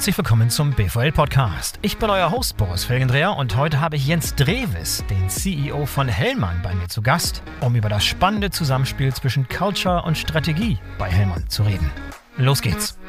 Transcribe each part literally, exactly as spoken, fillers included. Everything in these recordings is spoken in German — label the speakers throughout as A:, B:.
A: Herzlich willkommen zum B V L-Podcast. Ich bin euer Host Boris Felgendreher und heute habe ich Jens Drewes, den C E O von Hellmann, bei mir zu Gast, um über das spannende Zusammenspiel zwischen Culture und Strategie bei Hellmann zu reden. Los geht's!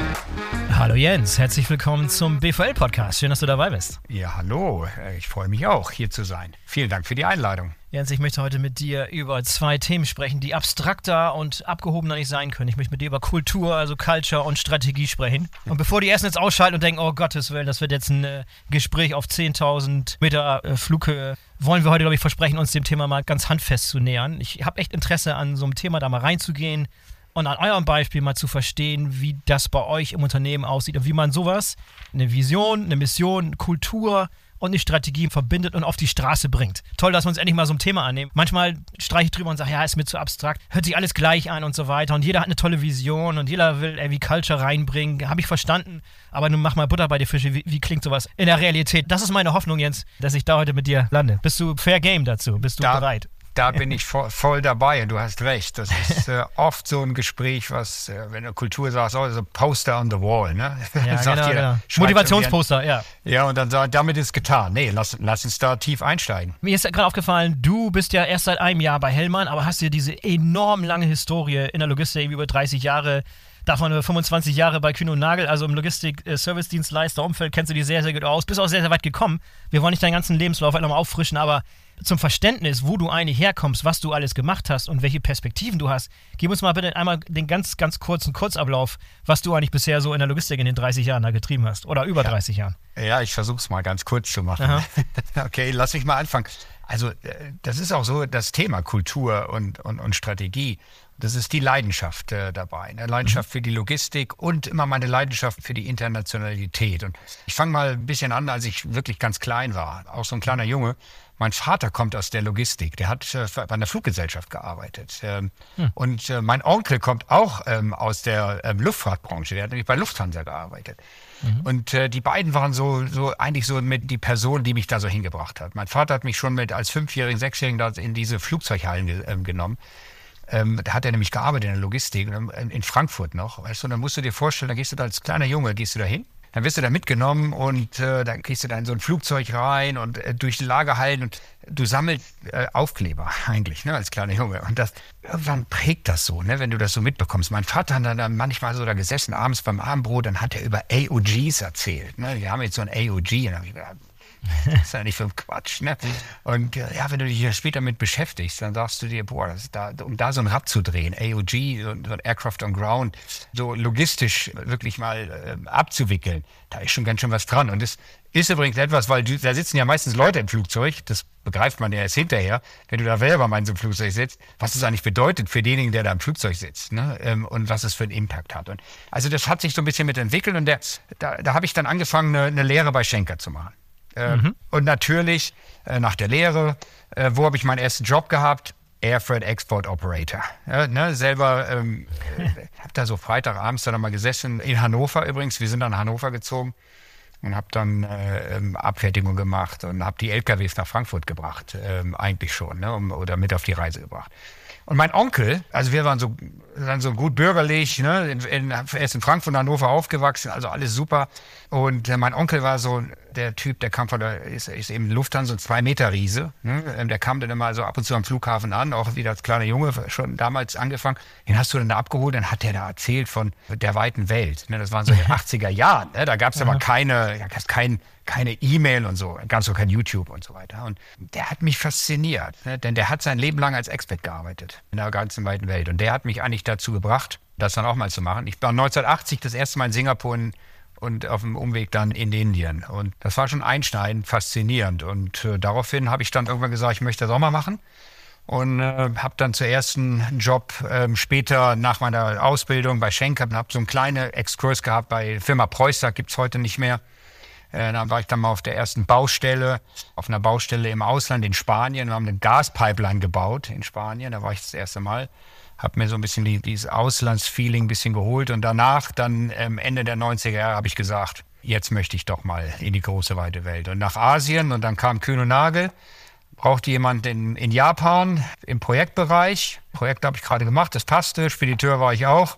A: Hallo Jens, herzlich willkommen zum B V L-Podcast. Schön, dass du dabei bist.
B: Ja, hallo. Ich freue mich auch, hier zu sein. Vielen Dank für die Einladung.
A: Jens, ich möchte heute mit dir über zwei Themen sprechen, die abstrakter und abgehobener nicht sein können. Ich möchte mit dir über Kultur, also Culture und Strategie sprechen. Und bevor die ersten jetzt ausschalten und denken, oh Gottes Willen, das wird jetzt ein äh, Gespräch auf zehntausend Meter äh, Flughöhe, wollen wir heute, glaube ich, versprechen, uns dem Thema mal ganz handfest zu nähern. Ich habe echt Interesse, an so einem Thema da mal reinzugehen und an eurem Beispiel mal zu verstehen, wie das bei euch im Unternehmen aussieht und wie man sowas, eine Vision, eine Mission, Kultur und eine Strategie verbindet und auf die Straße bringt. Toll, dass wir uns endlich mal so ein Thema annehmen. Manchmal streiche ich drüber und sage, ja, ist mir zu abstrakt, hört sich alles gleich an und so weiter und jeder hat eine tolle Vision und jeder will irgendwie Culture reinbringen, habe ich verstanden, aber nun mach mal Butter bei die Fische, wie, wie klingt sowas in der Realität? Das ist meine Hoffnung, Jens, dass ich da heute mit dir lande. Bist du fair game dazu? Bist du
B: da,
A: bereit?
B: Da bin ich voll, voll dabei und du hast recht. Das ist äh, oft so ein Gespräch, was, äh, wenn du Kultur sagst, oh, so Poster on the wall, ne?
A: Ja,
B: Sagt
A: genau,
B: jeder,
A: genau. Motivationsposter, ja.
B: Ja, und dann sagt, damit ist getan. Nee, lass, lass uns da tief einsteigen.
A: Mir ist ja gerade aufgefallen, du bist ja erst seit einem Jahr bei Hellmann, aber hast dir diese enorm lange Historie in der Logistik, über dreißig Jahre, davon über fünfundzwanzig Jahre bei Kühn und Nagel, also im Logistik-Service-Dienstleister-Umfeld kennst du dich sehr, sehr gut aus, bist auch sehr, sehr weit gekommen. Wir wollen nicht deinen ganzen Lebenslauf nochmal auffrischen, aber zum Verständnis, wo du eigentlich herkommst, was du alles gemacht hast und welche Perspektiven du hast, gib uns mal bitte einmal den ganz, ganz kurzen Kurzablauf, was du eigentlich bisher so in der Logistik in den dreißig Jahren da getrieben hast oder über
B: ja.
A: dreißig Jahren.
B: Ja, ich versuche es mal ganz kurz zu machen. Okay, lass mich mal anfangen. Also das ist auch so das Thema Kultur und, und, und Strategie. Das ist die Leidenschaft äh, dabei. Eine Leidenschaft mhm. für die Logistik und immer meine Leidenschaft für die Internationalität. Und ich fange mal ein bisschen an, als ich wirklich ganz klein war. Auch so ein kleiner Junge. Mein Vater kommt aus der Logistik. Der hat äh, bei einer Fluggesellschaft gearbeitet. Ähm, mhm. Und äh, mein Onkel kommt auch ähm, aus der ähm, Luftfahrtbranche. Der hat nämlich bei Lufthansa gearbeitet. Mhm. Und äh, die beiden waren so, so eigentlich so mit die Person, die mich da so hingebracht hat. Mein Vater hat mich schon mit als Fünfjährigen, Sechsjährigen da in diese Flugzeughallen ge- ähm, genommen. Ähm, da hat er nämlich gearbeitet in der Logistik, in Frankfurt noch. Weißt du, und dann musst du dir vorstellen, da gehst du da als kleiner Junge, gehst du da hin, dann wirst du da mitgenommen und äh, dann kriegst du da in so ein Flugzeug rein und äh, durch die Lagerhallen und du sammelst äh, Aufkleber eigentlich, ne, als kleiner Junge. Und das irgendwann prägt das so, ne, wenn du das so mitbekommst. Mein Vater hat dann manchmal so da gesessen, abends beim Abendbrot, dann hat er über A O Gs erzählt. Ne? Wir haben jetzt so ein A O G und dann habe ich gedacht, das ist ja nicht für ein Quatsch, ne? Und ja, wenn du dich hier später mit beschäftigst, dann sagst du dir, boah, das ist da, um da so ein Rad zu drehen, A O G, so ein Aircraft on Ground, so logistisch wirklich mal äh, abzuwickeln, da ist schon ganz schön was dran. Und das ist übrigens etwas, weil du, da sitzen ja meistens Leute im Flugzeug, das begreift man ja erst hinterher, wenn du da selber mal in so einem Flugzeug sitzt, was es eigentlich bedeutet für denjenigen, der da im Flugzeug sitzt, ne? Ähm, und was es für einen Impact hat. Und also das hat sich so ein bisschen mitentwickelt und der, da, da habe ich dann angefangen, eine, eine Lehre bei Schenker zu machen. Äh, mhm. Und natürlich äh, nach der Lehre, äh, wo habe ich meinen ersten Job gehabt? Air Freight Export Operator. Ja, ne, selber ähm, äh, habe da so Freitagabends dann mal gesessen, in Hannover übrigens, wir sind dann nach Hannover gezogen und habe dann äh, ähm, Abfertigung gemacht und habe die L K Ws nach Frankfurt gebracht, ähm, eigentlich schon, ne, um, oder mit auf die Reise gebracht. Und mein Onkel, also wir waren so, dann so gut bürgerlich, ne, in, in, erst in Frankfurt und Hannover aufgewachsen, also alles super. Und äh, mein Onkel war so der Typ, der kam von der, ist, ist eben Lufthansa, so ein Zwei-Meter-Riese. Ne? Der kam dann immer so ab und zu am Flughafen an, auch wieder als kleiner Junge, schon damals angefangen. Den hast du dann da abgeholt, dann hat der da erzählt von der weiten Welt. Ne? Das waren so in den achtziger Jahren. Ne? Da gab es aber keine, ja, kein, keine E-Mail und so, ganz so kein YouTube und so weiter. Und der hat mich fasziniert, ne? Denn der hat sein Leben lang als Expert gearbeitet in der ganzen weiten Welt. Und der hat mich eigentlich dazu gebracht, das dann auch mal zu machen. Ich war neunzehnhundertachtzig das erste Mal in Singapur in, und auf dem Umweg dann in Indien. Und das war schon einschneidend, faszinierend. Und äh, daraufhin habe ich dann irgendwann gesagt, ich möchte das auch mal machen. Und äh, habe dann zuerst einen Job äh, später nach meiner Ausbildung bei Schenker, habe so einen kleinen Exkurs gehabt bei Firma Preußer, gibt es heute nicht mehr. Äh, dann war ich dann mal auf der ersten Baustelle, auf einer Baustelle im Ausland in Spanien. Wir haben eine Gaspipeline gebaut in Spanien, da war ich das erste Mal. Habe mir so ein bisschen die, dieses Auslandsfeeling ein bisschen geholt und danach, dann ähm, Ende der neunziger Jahre, habe ich gesagt, jetzt möchte ich doch mal in die große, weite Welt. Und nach Asien und dann kam Kühn und Nagel, brauchte jemand in, in Japan im Projektbereich. Projekt habe ich gerade gemacht, das passte, Spediteur war ich auch.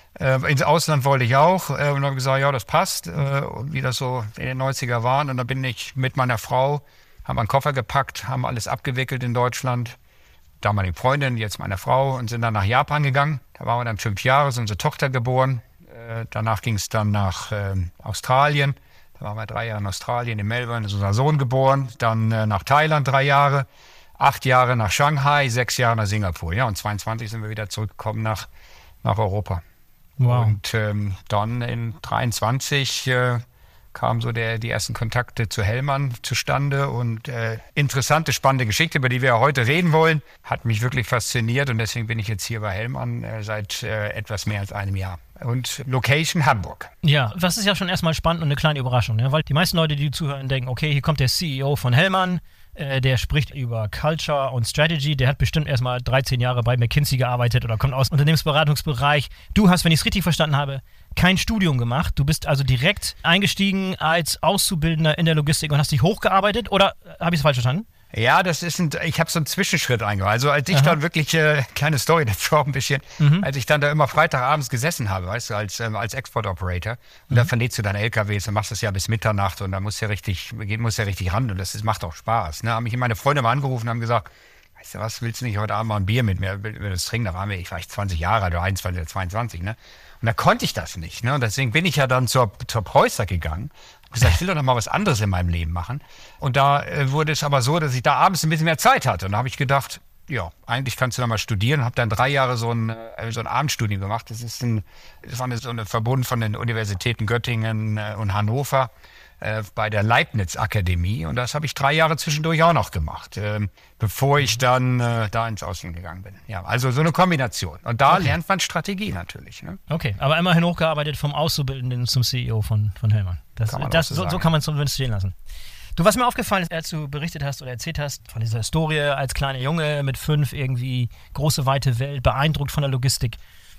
B: Äh, ins Ausland wollte ich auch. Äh, und habe gesagt, ja, das passt. Äh, und wie das so in den neunziger waren. Und dann bin ich mit meiner Frau, haben einen Koffer gepackt, haben alles abgewickelt in Deutschland. Damalige Freundin, jetzt meine Frau, und sind dann nach Japan gegangen. Da waren wir dann fünf Jahre, sind unsere Tochter geboren. Äh, danach ging es dann nach äh, Australien. Da waren wir drei Jahre in Australien, in Melbourne, ist unser Sohn geboren. Dann äh, nach Thailand drei Jahre, acht Jahre nach Shanghai, sechs Jahre nach Singapur. Ja, und zweiundzwanzig sind wir wieder zurückgekommen nach, nach Europa. Wow. Und ähm, dann in dreiundzwanzig äh, kamen so der, die ersten Kontakte zu Hellmann zustande und äh, interessante, spannende Geschichte, über die wir heute reden wollen, hat mich wirklich fasziniert und deswegen bin ich jetzt hier bei Hellmann äh, seit äh, etwas mehr als einem Jahr. Und Location Hamburg.
A: Ja, das ist ja schon erstmal spannend und eine kleine Überraschung, ne? Weil die meisten Leute, die zuhören, denken, okay, hier kommt der C E O von Hellmann, äh, der spricht über Culture und Strategy, der hat bestimmt erstmal dreizehn Jahre bei McKinsey gearbeitet oder kommt aus dem Unternehmensberatungsbereich. Du hast, wenn ich es richtig verstanden habe, kein Studium gemacht. Du bist also direkt eingestiegen als Auszubildender in der Logistik und hast dich hochgearbeitet, oder habe ich es falsch verstanden?
B: Ja, das ist ein, ich habe so einen Zwischenschritt eingebaut. Also als ich Aha. dann wirklich, äh, kleine Story dazu auch ein bisschen, mhm. als ich dann da immer Freitagabends gesessen habe, weißt du, als, ähm, als Export-Operator, und mhm. da verlädst du deine L K Ws und machst das ja bis Mitternacht und da musst du ja richtig, musst ja richtig ran und das ist, macht auch Spaß. Ne? Haben mich meine Freunde mal angerufen und haben gesagt, weißt du was, willst du nicht heute Abend mal ein Bier mit mir das trinken? Da waren wir, ich war echt zwanzig Jahre alt, oder einundzwanzig oder zweiundzwanzig, ne? Und da konnte ich das nicht, ne? Und deswegen bin ich ja dann zur, zur Preußer gegangen. Ich gesagt, ich will doch noch mal was anderes in meinem Leben machen. Und da äh, wurde es aber so, dass ich da abends ein bisschen mehr Zeit hatte. Und da habe ich gedacht, ja, eigentlich kannst du da mal studieren. Habe dann drei Jahre so ein, äh, so ein Abendstudium gemacht. Das ist ein, das war eine, so ein Verbund von den Universitäten Göttingen äh, und Hannover äh, bei der Leibniz-Akademie. Und das habe ich drei Jahre zwischendurch auch noch gemacht, äh, bevor ich dann äh, da ins Ausland gegangen bin. Ja, also so eine Kombination. Und da okay. lernt man Strategie natürlich. Ne?
A: Okay, aber immerhin hochgearbeitet vom Auszubildenden zum C E O von, von Hellmann. Das, kann das, so, so kann man es zumindest stehen lassen. Du, was mir aufgefallen ist, als du berichtet hast oder erzählt hast von dieser Historie als kleiner Junge mit fünf, irgendwie große, weite Welt, beeindruckt von der Logistik.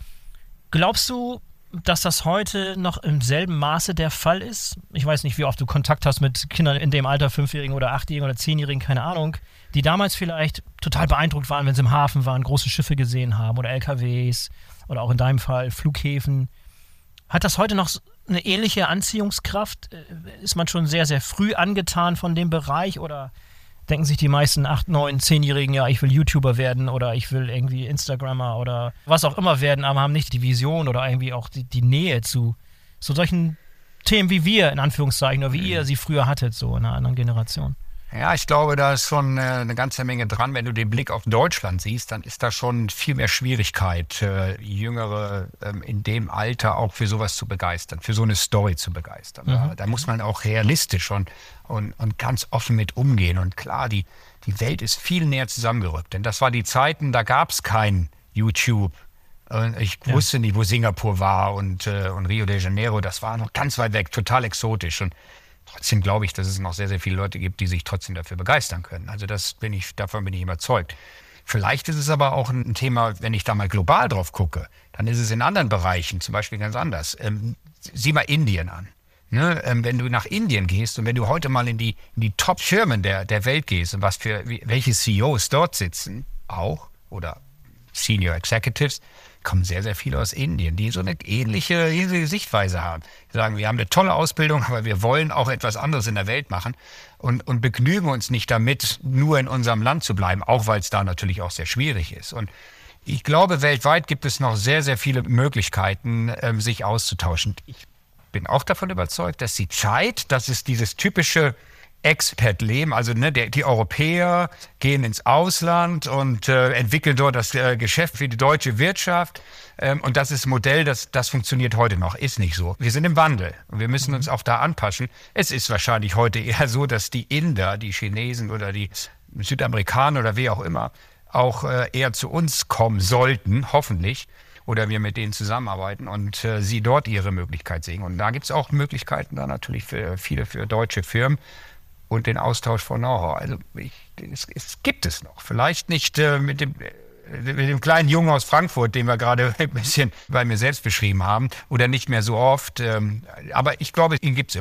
A: Glaubst du, dass das heute noch im selben Maße der Fall ist? Ich weiß nicht, wie oft du Kontakt hast mit Kindern in dem Alter, Fünfjährigen oder Achtjährigen oder Zehnjährigen, keine Ahnung, die damals vielleicht total beeindruckt waren, wenn sie im Hafen waren, große Schiffe gesehen haben oder L K Ws oder auch in deinem Fall Flughäfen. Hat das heute noch eine ähnliche Anziehungskraft? Ist man schon sehr, sehr früh angetan von dem Bereich oder denken sich die meisten acht, neun, zehnjährigen, ja, ich will YouTuber werden oder ich will irgendwie Instagrammer oder was auch immer werden, aber haben nicht die Vision oder irgendwie auch die, die Nähe zu so solchen Themen wie wir, in Anführungszeichen, oder wie ihr sie früher hattet, so in einer anderen Generation?
B: Ja, ich glaube, da ist schon äh, eine ganze Menge dran. Wenn du den Blick auf Deutschland siehst, dann ist da schon viel mehr Schwierigkeit, äh, Jüngere ähm, in dem Alter auch für sowas zu begeistern, für so eine Story zu begeistern. Mhm. Da, da muss man auch realistisch und, und, und ganz offen mit umgehen. Und klar, die, die Welt ist viel näher zusammengerückt. Denn das war die Zeiten, da gab es kein YouTube. Ich ja. wusste nicht, wo Singapur war und, äh, und Rio de Janeiro. Das war noch ganz weit weg, total exotisch. Und trotzdem glaube ich, dass es noch sehr, sehr viele Leute gibt, die sich trotzdem dafür begeistern können. Also das bin ich, davon bin ich überzeugt. Vielleicht ist es aber auch ein Thema, wenn ich da mal global drauf gucke, dann ist es in anderen Bereichen zum Beispiel ganz anders. Ähm, sieh mal Indien an. Ne? Ähm, wenn du nach Indien gehst und wenn du heute mal in die, in die Top-Firmen der, der Welt gehst und was für wie, welche C E Os dort sitzen, auch, oder Senior Executives, kommen sehr, sehr viele aus Indien, die so eine ähnliche, ähnliche Sichtweise haben. Die sagen, wir haben eine tolle Ausbildung, aber wir wollen auch etwas anderes in der Welt machen und, und begnügen uns nicht damit, nur in unserem Land zu bleiben, auch weil es da natürlich auch sehr schwierig ist. Und ich glaube, weltweit gibt es noch sehr, sehr viele Möglichkeiten, ähm, sich auszutauschen. Ich bin auch davon überzeugt, dass die Zeit, dass es dieses typische Expat-Leben, also ne, der, die Europäer gehen ins Ausland und äh, entwickeln dort das äh, Geschäft für die deutsche Wirtschaft. Ähm, und das ist ein Modell, das, das funktioniert heute noch. Ist nicht so. Wir sind im Wandel und wir müssen uns auch da anpassen. Es ist wahrscheinlich heute eher so, dass die Inder, die Chinesen oder die Südamerikaner oder wer auch immer auch äh, eher zu uns kommen sollten, hoffentlich. Oder wir mit denen zusammenarbeiten und äh, sie dort ihre Möglichkeit sehen. Und da gibt es auch Möglichkeiten da natürlich für viele für deutsche Firmen. Und den Austausch von Know-how. Also ich, es, es gibt es noch. Vielleicht nicht äh, mit, dem, äh, mit dem kleinen Jungen aus Frankfurt, den wir gerade ein bisschen bei mir selbst beschrieben haben, oder nicht mehr so oft. Ähm, aber ich glaube, ihn gibt es immer noch.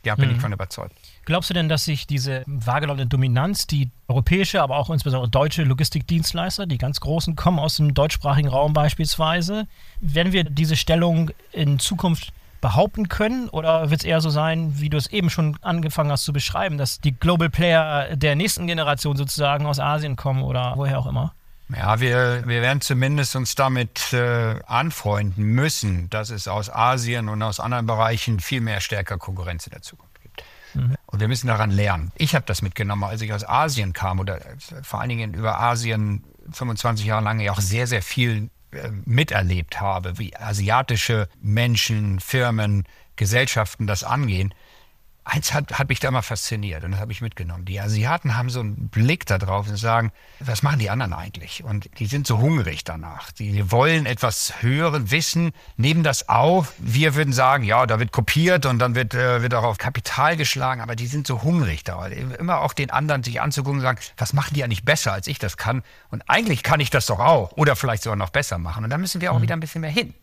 B: Ja, bin
A: Mhm.
B: ich von überzeugt.
A: Glaubst du denn, dass sich diese wahrgenommene Dominanz, die europäische, aber auch insbesondere deutsche Logistikdienstleister, die ganz großen, kommen aus dem deutschsprachigen Raum beispielsweise, werden wir diese Stellung in Zukunft behaupten können? Oder wird es eher so sein, wie du es eben schon angefangen hast zu beschreiben, dass die Global Player der nächsten Generation sozusagen aus Asien kommen oder woher auch immer?
B: Ja, wir, wir werden zumindest uns damit äh, anfreunden müssen, dass es aus Asien und aus anderen Bereichen viel mehr stärker Konkurrenz in der Zukunft gibt. Mhm. Und wir müssen daran lernen. Ich habe das mitgenommen, als ich aus Asien kam oder vor allen Dingen über Asien fünfundzwanzig Jahre lang ja auch sehr, sehr viel äh, miterlebt habe, wie asiatische Menschen, Firmen, Gesellschaften das angehen. Eins hat, hat mich da mal fasziniert und das habe ich mitgenommen. Die Asiaten haben so einen Blick da drauf und sagen, was machen die anderen eigentlich? Und die sind so hungrig danach. Die wollen etwas hören, wissen, nehmen das auf. Wir würden sagen, ja, da wird kopiert und dann wird, äh, wird auch auf Kapital geschlagen, aber die sind so hungrig da. Immer auch den anderen sich anzugucken und sagen, was machen die eigentlich besser, als ich das kann? Und eigentlich kann ich das doch auch oder vielleicht sogar noch besser machen. Und da müssen wir auch mhm. wieder ein bisschen mehr hin.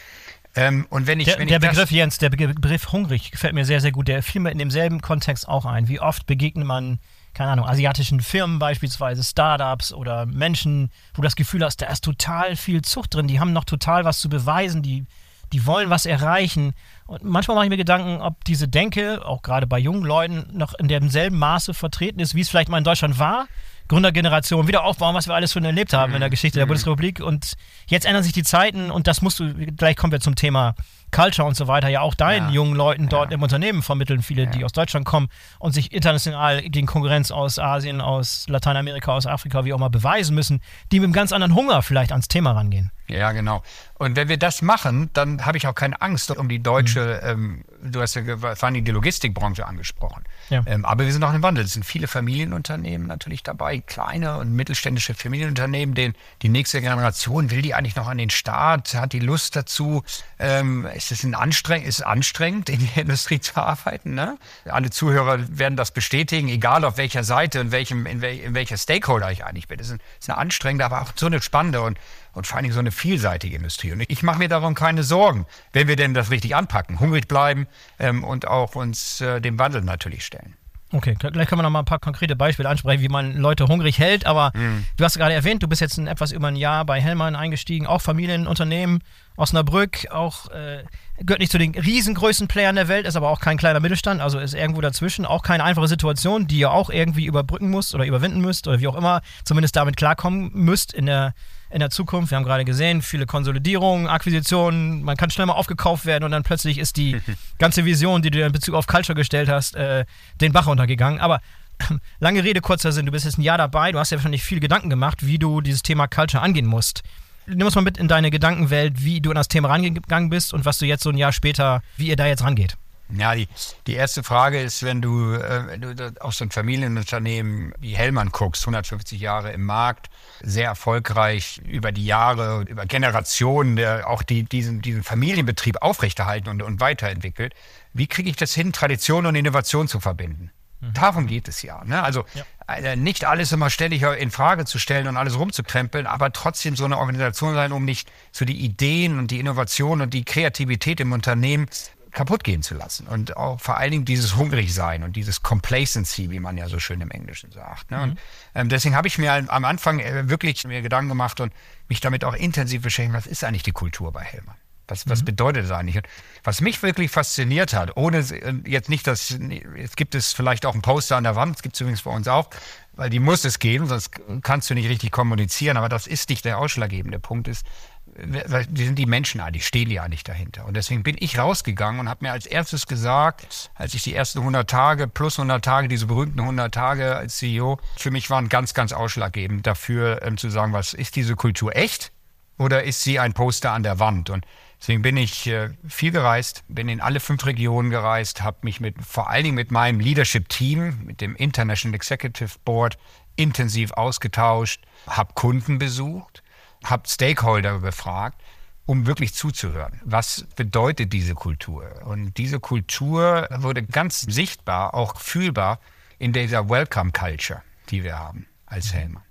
B: Ähm, und wenn ich,
A: der
B: wenn
A: der
B: ich
A: Begriff, Jens, der Begriff hungrig gefällt mir sehr, sehr gut. Der fiel mir in demselben Kontext auch ein. Wie oft begegnet man, keine Ahnung, asiatischen Firmen beispielsweise, Startups oder Menschen, wo du das Gefühl hast, da ist total viel Zucht drin. Die haben noch total was zu beweisen, die, die wollen was erreichen. Und manchmal mache ich mir Gedanken, ob diese Denke, auch gerade bei jungen Leuten, noch in demselben Maße vertreten ist, wie es vielleicht mal in Deutschland war. Gründergeneration, wieder aufbauen, was wir alles schon erlebt haben in der Geschichte der Bundesrepublik. Und jetzt ändern sich die Zeiten und das musst du, gleich kommen wir zum Thema Culture und so weiter, ja auch deinen
B: ja.
A: jungen Leuten dort
B: ja.
A: im Unternehmen vermitteln, viele, ja. die aus Deutschland kommen und sich international gegen Konkurrenz aus Asien, aus Lateinamerika, aus Afrika, wie auch immer, beweisen müssen, die mit einem ganz anderen Hunger vielleicht ans Thema rangehen.
B: Ja, genau. Und wenn wir das machen, dann habe ich auch keine Angst um die deutsche, mhm. ähm, du hast ja vor allem die Logistikbranche angesprochen. Ja. Ähm, aber wir sind auch im Wandel. Es sind viele Familienunternehmen natürlich dabei, kleine und mittelständische Familienunternehmen, denen die nächste Generation, will die eigentlich noch an den Start, hat die Lust dazu, ähm, ist es ein anstrengend, ist anstrengend, in der Industrie zu arbeiten, ne? Alle Zuhörer werden das bestätigen, egal auf welcher Seite, in welchem, in, wel, in welcher Stakeholder ich eigentlich bin. Es ist, ist eine anstrengende, aber auch so eine spannende und Und vor allen Dingen so eine vielseitige Industrie. Und ich mache mir darum keine Sorgen, wenn wir denn das richtig anpacken, hungrig bleiben ähm, und auch uns äh, dem Wandel natürlich stellen.
A: Okay, gleich können wir noch mal ein paar konkrete Beispiele ansprechen, wie man Leute hungrig hält. Aber mm. du hast gerade erwähnt, du bist jetzt in etwas über ein Jahr bei Hellmann eingestiegen, auch Familienunternehmen, Osnabrück, auch äh, gehört nicht zu den riesengrößten Playern der Welt, ist aber auch kein kleiner Mittelstand, also ist irgendwo dazwischen. Auch keine einfache Situation, die ihr auch irgendwie überbrücken müsst oder überwinden müsst oder wie auch immer, zumindest damit klarkommen müsst in der in der Zukunft. Wir haben gerade gesehen, viele Konsolidierungen, Akquisitionen, man kann schnell mal aufgekauft werden und dann plötzlich ist die ganze Vision, die du in Bezug auf Culture gestellt hast, äh, den Bach runtergegangen. Aber lange Rede, kurzer Sinn, du bist jetzt ein Jahr dabei, du hast ja wahrscheinlich viel Gedanken gemacht, wie du dieses Thema Culture angehen musst. Nimm uns mal mit in deine Gedankenwelt, wie du an das Thema rangegangen bist und was du jetzt so ein Jahr später, wie ihr da jetzt rangeht.
B: Ja, die, die erste Frage ist, wenn du, äh, wenn du auf so ein Familienunternehmen wie Hellmann guckst, hundertfünfzig Jahre im Markt, sehr erfolgreich über die Jahre, über Generationen, der auch die, diesen, diesen Familienbetrieb aufrechterhalten und, und weiterentwickelt. Wie kriege ich das hin, Tradition und Innovation zu verbinden? Mhm. Darum geht es ja. Ne? Also ja. nicht alles immer ständig in Frage zu stellen und alles rumzukrempeln, aber trotzdem so eine Organisation sein, um nicht so die Ideen und die Innovation und die Kreativität im Unternehmen kaputt gehen zu lassen. Und auch vor allen Dingen dieses Hungrigsein und dieses Complacency, wie man ja so schön im Englischen sagt. Ne? Mhm. Und ähm, deswegen habe ich mir am Anfang äh, wirklich mir Gedanken gemacht und mich damit auch intensiv beschäftigt, was ist eigentlich die Kultur bei Hellmann? Was, was mhm. bedeutet das eigentlich? Und was mich wirklich fasziniert hat, ohne jetzt nicht, dass, jetzt gibt es vielleicht auch ein Poster an der Wand, das gibt es übrigens bei uns auch, weil die muss es geben, sonst kannst du nicht richtig kommunizieren, aber das ist nicht der ausschlaggebende Punkt, ist, wie sind die Menschen eigentlich, stehen die eigentlich dahinter? Und deswegen bin ich rausgegangen und habe mir als erstes gesagt, als ich die ersten hundert Tage, plus hundert Tage, diese berühmten hundert Tage als C E O, für mich waren ganz, ganz ausschlaggebend dafür, ähm, zu sagen, was ist diese Kultur echt oder ist sie ein Poster an der Wand? Und deswegen bin ich äh, viel gereist, bin in alle fünf Regionen gereist, habe mich mit vor allen Dingen mit meinem Leadership-Team, mit dem International Executive Board intensiv ausgetauscht, habe Kunden besucht, habe Stakeholder befragt, um wirklich zuzuhören. Was bedeutet diese Kultur? Und diese Kultur wurde ganz sichtbar, auch fühlbar in dieser Welcome Culture, die wir haben als Hellmann.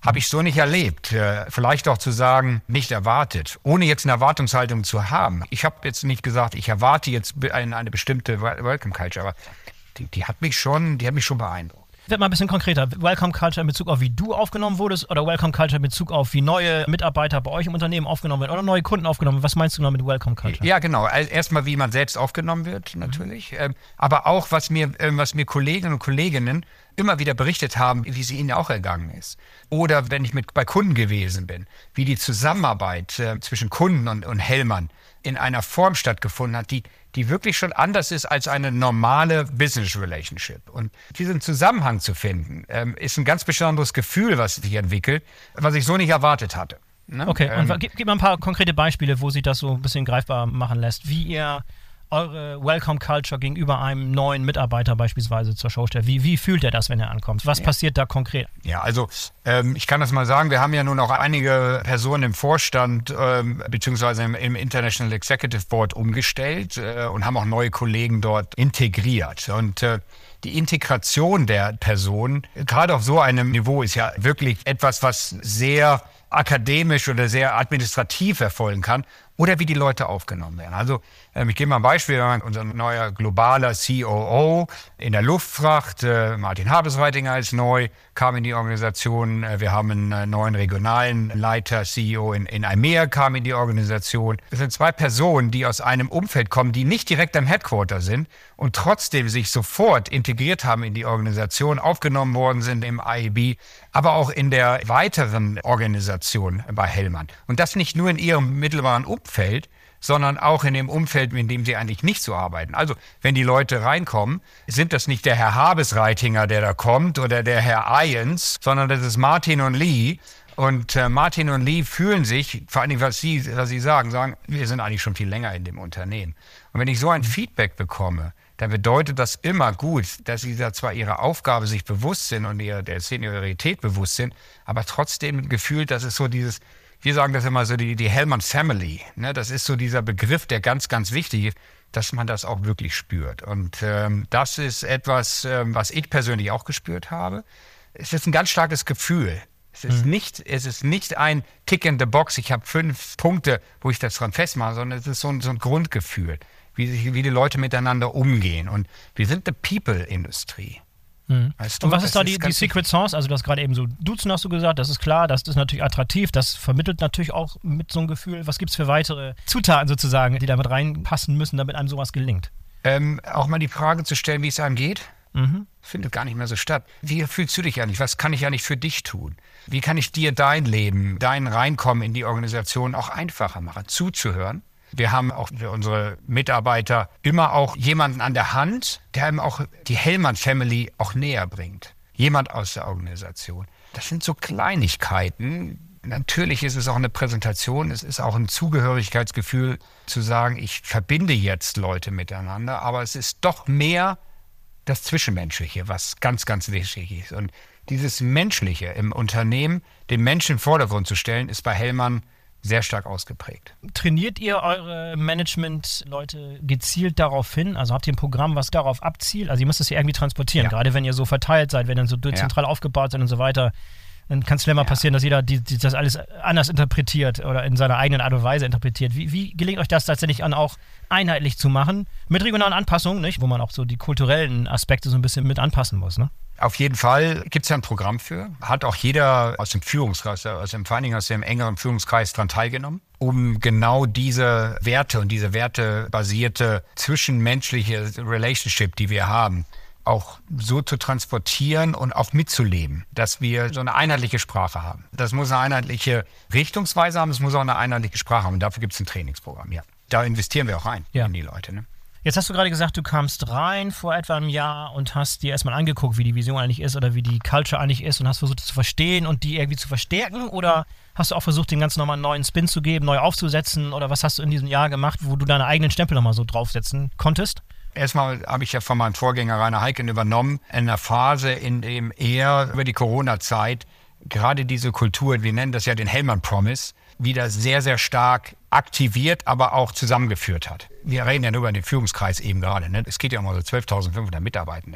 B: Habe ich so nicht erlebt. Äh, vielleicht auch zu sagen, nicht erwartet, ohne jetzt eine Erwartungshaltung zu haben. Ich habe jetzt nicht gesagt, ich erwarte jetzt eine, eine bestimmte Welcome Culture, aber die, die hat mich schon, die hat mich schon beeindruckt.
A: Wird mal ein bisschen konkreter. Welcome Culture in Bezug auf, wie du aufgenommen wurdest, oder Welcome Culture in Bezug auf, wie neue Mitarbeiter bei euch im Unternehmen aufgenommen werden oder neue Kunden aufgenommen werden? Was meinst du genau mit Welcome Culture?
B: Ja, genau. Erstmal, wie man selbst aufgenommen wird, natürlich. Mhm. Aber auch, was mir, was mir Kolleginnen und Kolleginnen immer wieder berichtet haben, wie sie ihnen auch ergangen ist. Oder wenn ich mit bei Kunden gewesen bin, wie die Zusammenarbeit äh, zwischen Kunden und, und Hellmann in einer Form stattgefunden hat, die, die wirklich schon anders ist als eine normale Business Relationship. Und diesen Zusammenhang zu finden, ähm, ist ein ganz besonderes Gefühl, was sich entwickelt, was ich so nicht erwartet hatte. Ne?
A: Okay,
B: ähm,
A: und gib, gib mal ein paar konkrete Beispiele, wo sich das so ein bisschen greifbar machen lässt, wie ihr eure Welcome Culture gegenüber einem neuen Mitarbeiter beispielsweise zur Show stellt. Wie, wie fühlt er das, wenn er ankommt? Was ja. passiert da konkret?
B: Ja, also ähm, ich kann das mal sagen, wir haben ja nun auch einige Personen im Vorstand ähm, beziehungsweise im, im International Executive Board umgestellt äh, und haben auch neue Kollegen dort integriert. Und äh, die Integration der Personen, gerade auf so einem Niveau, ist ja wirklich etwas, was sehr akademisch oder sehr administrativ erfolgen kann. Oder wie die Leute aufgenommen werden. Also ähm, ich gebe mal ein Beispiel, unser neuer globaler C O O in der Luftfracht, äh, Martin Habesreitinger ist neu, kam in die Organisation. Äh, wir haben einen äh, neuen regionalen Leiter, C E O in, in EMEA kam in die Organisation. Das sind zwei Personen, die aus einem Umfeld kommen, die nicht direkt am Headquarter sind und trotzdem sich sofort integriert haben in die Organisation, aufgenommen worden sind im I A B, aber auch in der weiteren Organisation bei Hellmann. Und das nicht nur in ihrem mittelbaren Umfeld, sondern auch in dem Umfeld, in dem sie eigentlich nicht so arbeiten. Also, wenn die Leute reinkommen, sind das nicht der Herr Habesreitinger, der da kommt, oder der Herr Ions, sondern das ist Martin und Lee. Und äh, Martin und Lee fühlen sich, vor allem was sie, was sie sagen, sagen, wir sind eigentlich schon viel länger in dem Unternehmen. Und wenn ich so ein Feedback bekomme, dann bedeutet das immer gut, dass sie da zwar ihrer Aufgabe sich bewusst sind und ihrer der Seniorität bewusst sind, aber trotzdem gefühlt, das ist so dieses, wir sagen das immer so, die, die Hellmann Family, ne? Das ist so dieser Begriff, der ganz, ganz wichtig ist, dass man das auch wirklich spürt. Und ähm, das ist etwas, ähm, was ich persönlich auch gespürt habe. Es ist ein ganz starkes Gefühl. Es ist, mhm. nicht, es ist nicht ein Tick in the Box, ich habe fünf Punkte, wo ich das dran festmache, sondern es ist so ein, so ein Grundgefühl, wie, sich, wie die Leute miteinander umgehen. Und wir sind eine People-Industrie.
A: Mhm. Weißt du, und was ist da die, ist die Secret Sauce? Also du hast gerade eben so Duzen hast du gesagt, das ist klar, das ist natürlich attraktiv, das vermittelt natürlich auch mit so einem Gefühl. Was gibt es für weitere Zutaten sozusagen, die da mit reinpassen müssen, damit einem sowas gelingt?
B: Ähm, auch mal die Frage zu stellen, wie es einem geht.
A: Mhm.
B: Findet gar nicht mehr so statt. Wie fühlst du dich eigentlich? Was kann ich eigentlich für dich tun? Wie kann ich dir dein Leben, dein Reinkommen in die Organisation auch einfacher machen? Zuzuhören. Wir haben auch für unsere Mitarbeiter immer auch jemanden an der Hand, der einem auch die Hellmann Family auch näher bringt. Jemand aus der Organisation. Das sind so Kleinigkeiten. Natürlich ist es auch eine Präsentation, es ist auch ein Zugehörigkeitsgefühl zu sagen, ich verbinde jetzt Leute miteinander, aber es ist doch mehr das Zwischenmenschliche, was ganz, ganz wichtig ist. Und dieses Menschliche im Unternehmen, den Menschen im Vordergrund zu stellen, ist bei Hellmann sehr stark ausgeprägt.
A: Trainiert ihr eure Management-Leute gezielt darauf hin? Also habt ihr ein Programm, was darauf abzielt? Also ihr müsst es ja irgendwie transportieren, ja. Gerade wenn ihr so verteilt seid, wenn ihr so zentral ja. aufgebaut seid und so weiter. Dann kann es schnell mal ja. passieren, dass jeder die, die, das alles anders interpretiert oder in seiner eigenen Art und Weise interpretiert. Wie, wie gelingt euch das tatsächlich an, auch einheitlich zu machen? Mit regionalen Anpassungen, nicht? Wo man auch so die kulturellen Aspekte so ein bisschen mit anpassen muss, ne?
B: Auf jeden Fall gibt es ja ein Programm für. Hat auch jeder aus dem Führungskreis, aus dem, vor allen Dingen aus dem engeren Führungskreis daran teilgenommen, um genau diese Werte und diese wertebasierte zwischenmenschliche Relationship, die wir haben, auch so zu transportieren und auch mitzuleben, dass wir so eine einheitliche Sprache haben. Das muss eine einheitliche Richtungsweise haben, es muss auch eine einheitliche Sprache haben. Und dafür gibt es ein Trainingsprogramm, ja. Da investieren wir auch rein ja. in die Leute, ne?
A: Jetzt hast du gerade gesagt, du kamst rein vor etwa einem Jahr und hast dir erstmal angeguckt, wie die Vision eigentlich ist oder wie die Culture eigentlich ist und hast versucht, das zu verstehen und die irgendwie zu verstärken, oder hast du auch versucht, dem Ganzen nochmal einen neuen Spin zu geben, neu aufzusetzen, oder was hast du in diesem Jahr gemacht, wo du deine eigenen Stempel nochmal so draufsetzen konntest?
B: Erstmal habe ich ja von meinem Vorgänger Rainer Heiken übernommen, in einer Phase, in dem er über die Corona-Zeit gerade diese Kultur, wir nennen das ja den Hellmann Promise, wieder sehr, sehr stark aktiviert, aber auch zusammengeführt hat. Wir reden ja nur über den Führungskreis eben gerade. Ne? Es geht ja um unsere zwölftausendfünfhundert Mitarbeitenden.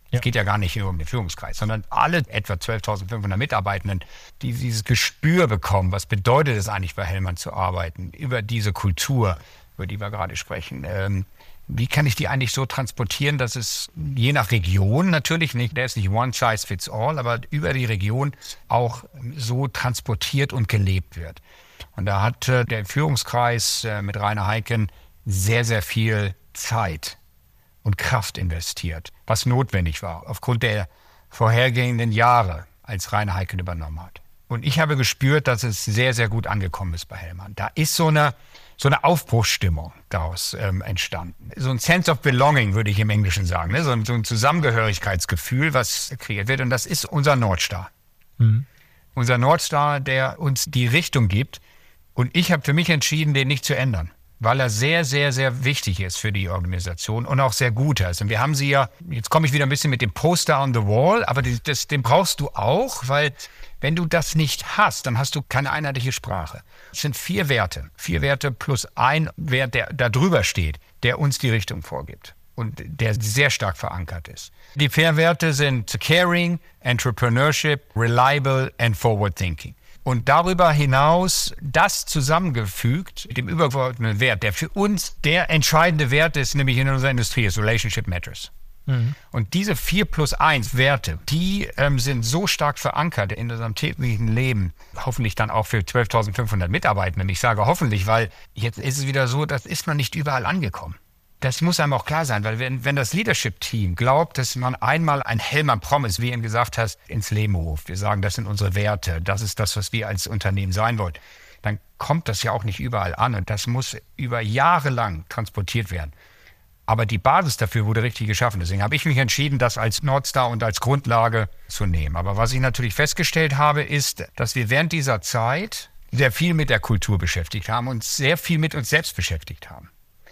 B: Es geht ja gar nicht nur um den Führungskreis, sondern alle etwa zwölftausendfünfhundert Mitarbeitenden, die dieses Gespür bekommen, was bedeutet es eigentlich bei Hellmann zu arbeiten, über diese Kultur, über die wir gerade sprechen. Ähm, wie kann ich die eigentlich so transportieren, dass es je nach Region natürlich, nicht, der ist nicht one size fits all, aber über die Region auch so transportiert und gelebt wird. Und da hat äh, der Führungskreis äh, mit Rainer Heiken sehr, sehr viel Zeit und Kraft investiert, was notwendig war, aufgrund der vorhergehenden Jahre, als Rainer Heiken übernommen hat. Und ich habe gespürt, dass es sehr, sehr gut angekommen ist bei Hellmann. Da ist so eine, so eine Aufbruchsstimmung daraus ähm, entstanden. So ein Sense of Belonging, würde ich im Englischen sagen, ne? so, ein, so ein Zusammengehörigkeitsgefühl, was kreiert wird. Und das ist unser Nordstar. Mhm. Unser Nordstar, der uns die Richtung gibt. Und ich habe für mich entschieden, den nicht zu ändern, weil er sehr, sehr, sehr wichtig ist für die Organisation und auch sehr gut ist. Und wir haben sie ja, jetzt komme ich wieder ein bisschen mit dem Poster on the wall, aber das, das, den brauchst du auch, weil wenn du das nicht hast, dann hast du keine einheitliche Sprache. Es sind vier Werte, vier Werte plus ein Wert, der da drüber steht, der uns die Richtung vorgibt und der sehr stark verankert ist. Die vier Werte sind Caring, Entrepreneurship, Reliable and Forward Thinking. Und darüber hinaus das zusammengefügt mit dem übergeordneten Wert, der für uns der entscheidende Wert ist, nämlich in unserer Industrie, ist Relationship Matters. Mhm. Und diese vier plus eins Werte, die ähm, sind so stark verankert in unserem täglichen Leben, hoffentlich dann auch für zwölftausendfünfhundert Mitarbeitenden. Ich sage hoffentlich, weil jetzt ist es wieder so, das ist man nicht überall angekommen. Das muss einem auch klar sein, weil wenn, wenn das Leadership-Team glaubt, dass man einmal ein Hellmann Promise, wie du eben gesagt hast, ins Leben ruft, wir sagen, das sind unsere Werte, das ist das, was wir als Unternehmen sein wollen, dann kommt das ja auch nicht überall an und das muss über Jahre lang transportiert werden. Aber die Basis dafür wurde richtig geschaffen. Deswegen habe ich mich entschieden, das als Nordstar und als Grundlage zu nehmen. Aber was ich natürlich festgestellt habe, ist, dass wir während dieser Zeit sehr viel mit der Kultur beschäftigt haben und sehr viel mit uns selbst beschäftigt haben.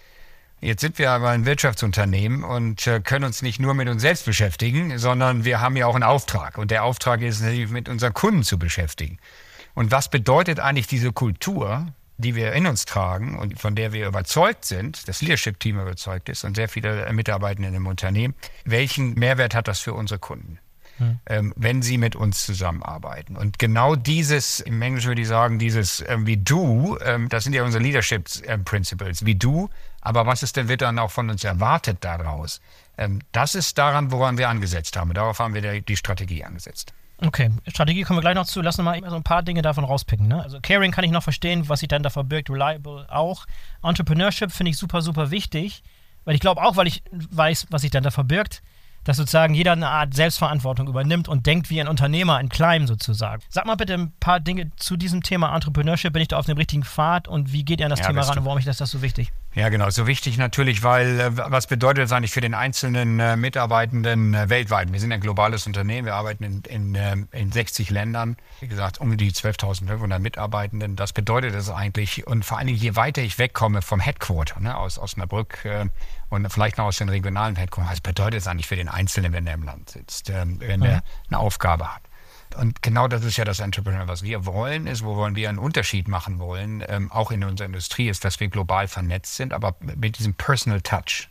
B: Jetzt sind wir aber ein Wirtschaftsunternehmen und äh, können uns nicht nur mit uns selbst beschäftigen, sondern wir haben ja auch einen Auftrag. Und der Auftrag ist, sich mit unseren Kunden zu beschäftigen. Und was bedeutet eigentlich diese Kultur, die wir in uns tragen und von der wir überzeugt sind, das Leadership-Team überzeugt ist und sehr viele Mitarbeitende im Unternehmen, welchen Mehrwert hat das für unsere Kunden, hm. ähm, wenn sie mit uns zusammenarbeiten? Und genau dieses, im Englischen würde ich sagen, dieses ähm, wie du, ähm, das sind ja unsere Leadership-Principles, ähm, wie du, aber was ist denn wird dann auch von uns erwartet daraus? Ähm, das ist daran, woran wir angesetzt haben. Darauf haben wir die, die Strategie angesetzt.
A: Okay, Strategie kommen wir gleich noch zu. Lass uns mal so ein paar Dinge davon rauspicken. Ne? Also Caring kann ich noch verstehen, was sich dann da verbirgt. Reliable auch. Entrepreneurship finde ich super, super wichtig. Weil ich glaube auch, weil ich weiß, was sich dann da verbirgt, dass sozusagen jeder eine Art Selbstverantwortung übernimmt und denkt wie ein Unternehmer in kleinem sozusagen. Sag mal bitte ein paar Dinge zu diesem Thema Entrepreneurship. Bin ich da auf dem richtigen Pfad und wie geht ihr an das ja, Thema ran und warum ist das, das so wichtig?
B: Ja, genau, so wichtig natürlich, weil äh, was bedeutet das eigentlich für den einzelnen äh, Mitarbeitenden äh, weltweit? Wir sind ein globales Unternehmen, wir arbeiten in, in, äh, in sechzig Ländern, wie gesagt, um die zwölftausendfünfhundert Mitarbeitenden. Das bedeutet es eigentlich und vor allem je weiter ich wegkomme vom Headquarter, ne, aus Osnabrück äh, und vielleicht noch aus den regionalen Headquarters, was bedeutet es eigentlich für den Einzelnen, wenn er im Land sitzt, äh, wenn er eine Aufgabe hat? Und genau das ist ja das Entrepreneur. Was wir wollen, ist, wo wollen wir einen Unterschied machen wollen, ähm, auch in unserer Industrie, ist, dass wir global vernetzt sind, aber mit diesem Personal Touch.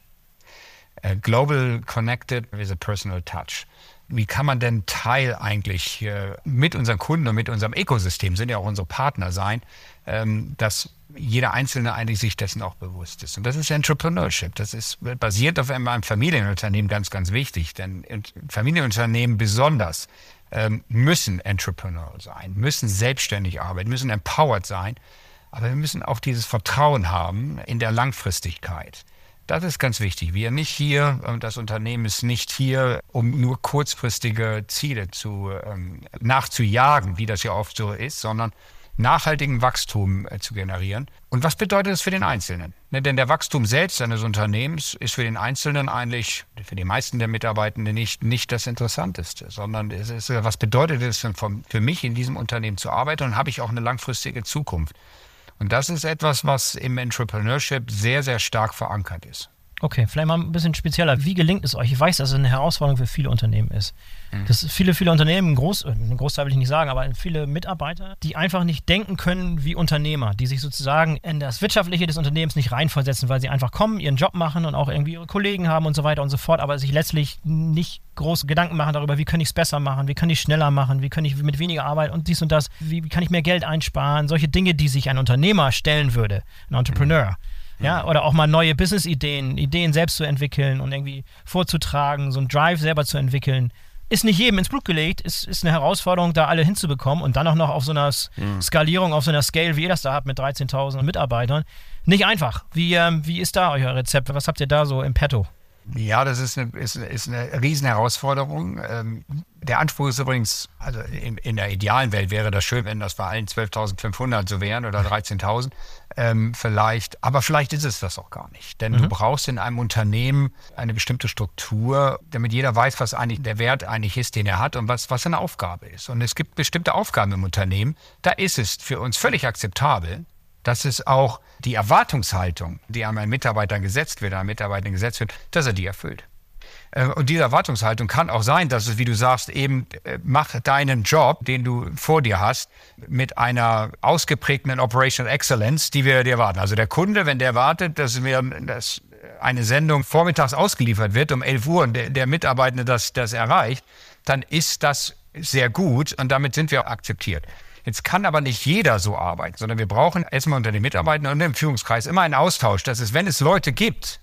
B: Äh, global connected with a personal touch. Wie kann man denn Teil eigentlich äh, mit unseren Kunden und mit unserem Ökosystem, sind ja auch unsere Partner sein, ähm, dass jeder Einzelne eigentlich sich dessen auch bewusst ist. Und das ist Entrepreneurship. Das ist basiert auf einem Familienunternehmen ganz, ganz wichtig. Denn Familienunternehmen besonders ähm, müssen Entrepreneur sein, müssen selbstständig arbeiten, müssen empowered sein. Aber wir müssen auch dieses Vertrauen haben in der Langfristigkeit. Das ist ganz wichtig. Wir nicht hier, das Unternehmen ist nicht hier, um nur kurzfristige Ziele zu, ähm, nachzujagen, wie das ja oft so ist, sondern nachhaltigen Wachstum äh, zu generieren. Und was bedeutet das für den Einzelnen? Ne, denn der Wachstum selbst eines Unternehmens ist für den Einzelnen eigentlich, für die meisten der Mitarbeitenden nicht, nicht das Interessanteste, sondern es ist, was bedeutet es denn von, für mich in diesem Unternehmen zu arbeiten und habe ich auch eine langfristige Zukunft? Und das ist etwas, was im Entrepreneurship sehr, sehr stark verankert ist.
A: Okay, vielleicht mal ein bisschen spezieller. Wie gelingt es euch? Ich weiß, dass es eine Herausforderung für viele Unternehmen ist. Mhm. Dass viele, viele Unternehmen, Groß, einen Großteil will ich nicht sagen, aber viele Mitarbeiter, die einfach nicht denken können wie Unternehmer, die sich sozusagen in das Wirtschaftliche des Unternehmens nicht reinversetzen, weil sie einfach kommen, ihren Job machen und auch irgendwie ihre Kollegen haben und so weiter und so fort, aber sich letztlich nicht große Gedanken machen darüber, wie kann ich es besser machen, wie kann ich schneller machen, wie kann ich mit weniger Arbeit und dies und das, wie, wie kann ich mehr Geld einsparen, solche Dinge, die sich ein Unternehmer stellen würde, ein Entrepreneur. Mhm. Ja, oder auch mal neue Business-Ideen, Ideen selbst zu entwickeln und irgendwie vorzutragen, so einen Drive selber zu entwickeln. Ist nicht jedem ins Blut gelegt, ist, ist eine Herausforderung, da alle hinzubekommen und dann auch noch auf so einer mhm. Skalierung, auf so einer Scale, wie ihr das da habt mit dreizehntausend Mitarbeitern. Nicht einfach. Wie, ähm, wie ist da euer Rezept? Was habt ihr da so im Petto?
B: Ja, das ist eine, ist, ist eine Riesenherausforderung. Ähm, der Anspruch ist übrigens, also in, in der idealen Welt wäre das schön, wenn das bei allen zwölftausendfünfhundert so wären oder dreizehntausend ähm, vielleicht. Aber vielleicht ist es das auch gar nicht. Denn mhm. du brauchst in einem Unternehmen eine bestimmte Struktur, damit jeder weiß, was eigentlich der Wert eigentlich ist, den er hat und was, was seine Aufgabe ist. Und es gibt bestimmte Aufgaben im Unternehmen. Da ist es für uns völlig akzeptabel, dass es auch die Erwartungshaltung, die an einen Mitarbeiter gesetzt wird, an einen Mitarbeiter gesetzt wird, dass er die erfüllt. Und diese Erwartungshaltung kann auch sein, dass es, wie du sagst, eben mach deinen Job, den du vor dir hast, mit einer ausgeprägten Operational Excellence, die wir dir erwarten. Also der Kunde, wenn der wartet, dass, wir, dass eine Sendung vormittags ausgeliefert wird, um elf Uhr und der, der Mitarbeitende das, das erreicht, dann ist das sehr gut und damit sind wir auch akzeptiert. Jetzt kann aber nicht jeder so arbeiten, sondern wir brauchen erstmal unter den Mitarbeitern und im Führungskreis immer einen Austausch. Das ist, wenn es Leute gibt,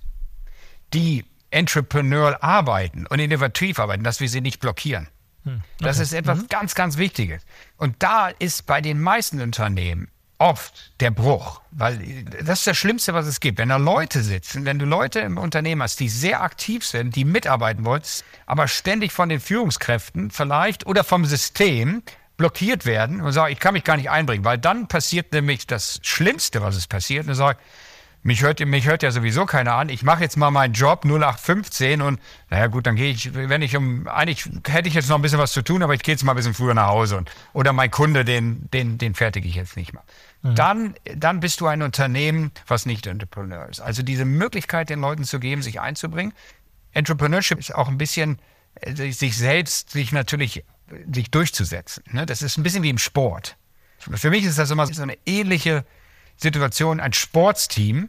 B: die entrepreneurial arbeiten und innovativ arbeiten, dass wir sie nicht blockieren. Hm, okay. Das ist etwas mhm. ganz, ganz Wichtiges. Und da ist bei den meisten Unternehmen oft der Bruch, weil das ist das Schlimmste, was es gibt. Wenn da Leute sitzen, wenn du Leute im Unternehmen hast, die sehr aktiv sind, die mitarbeiten wollen, aber ständig von den Führungskräften vielleicht oder vom System blockiert werden und sagen, ich kann mich gar nicht einbringen, weil dann passiert nämlich das Schlimmste, was es passiert. Und sagt, mich hört, mich hört ja sowieso keiner an, ich mache jetzt mal meinen Job null acht fünfzehn und naja gut, dann gehe ich, wenn ich um, eigentlich hätte ich jetzt noch ein bisschen was zu tun, aber ich gehe jetzt mal ein bisschen früher nach Hause und oder mein Kunde, den, den, den fertige ich jetzt nicht mal. Mhm. Dann, dann bist du ein Unternehmen, was nicht Entrepreneur ist. Also diese Möglichkeit den Leuten zu geben, sich einzubringen. Entrepreneurship ist auch ein bisschen sich selbst, sich natürlich sich durchzusetzen. Das ist ein bisschen wie im Sport. Für mich ist das immer so eine ähnliche Situation, ein Sportsteam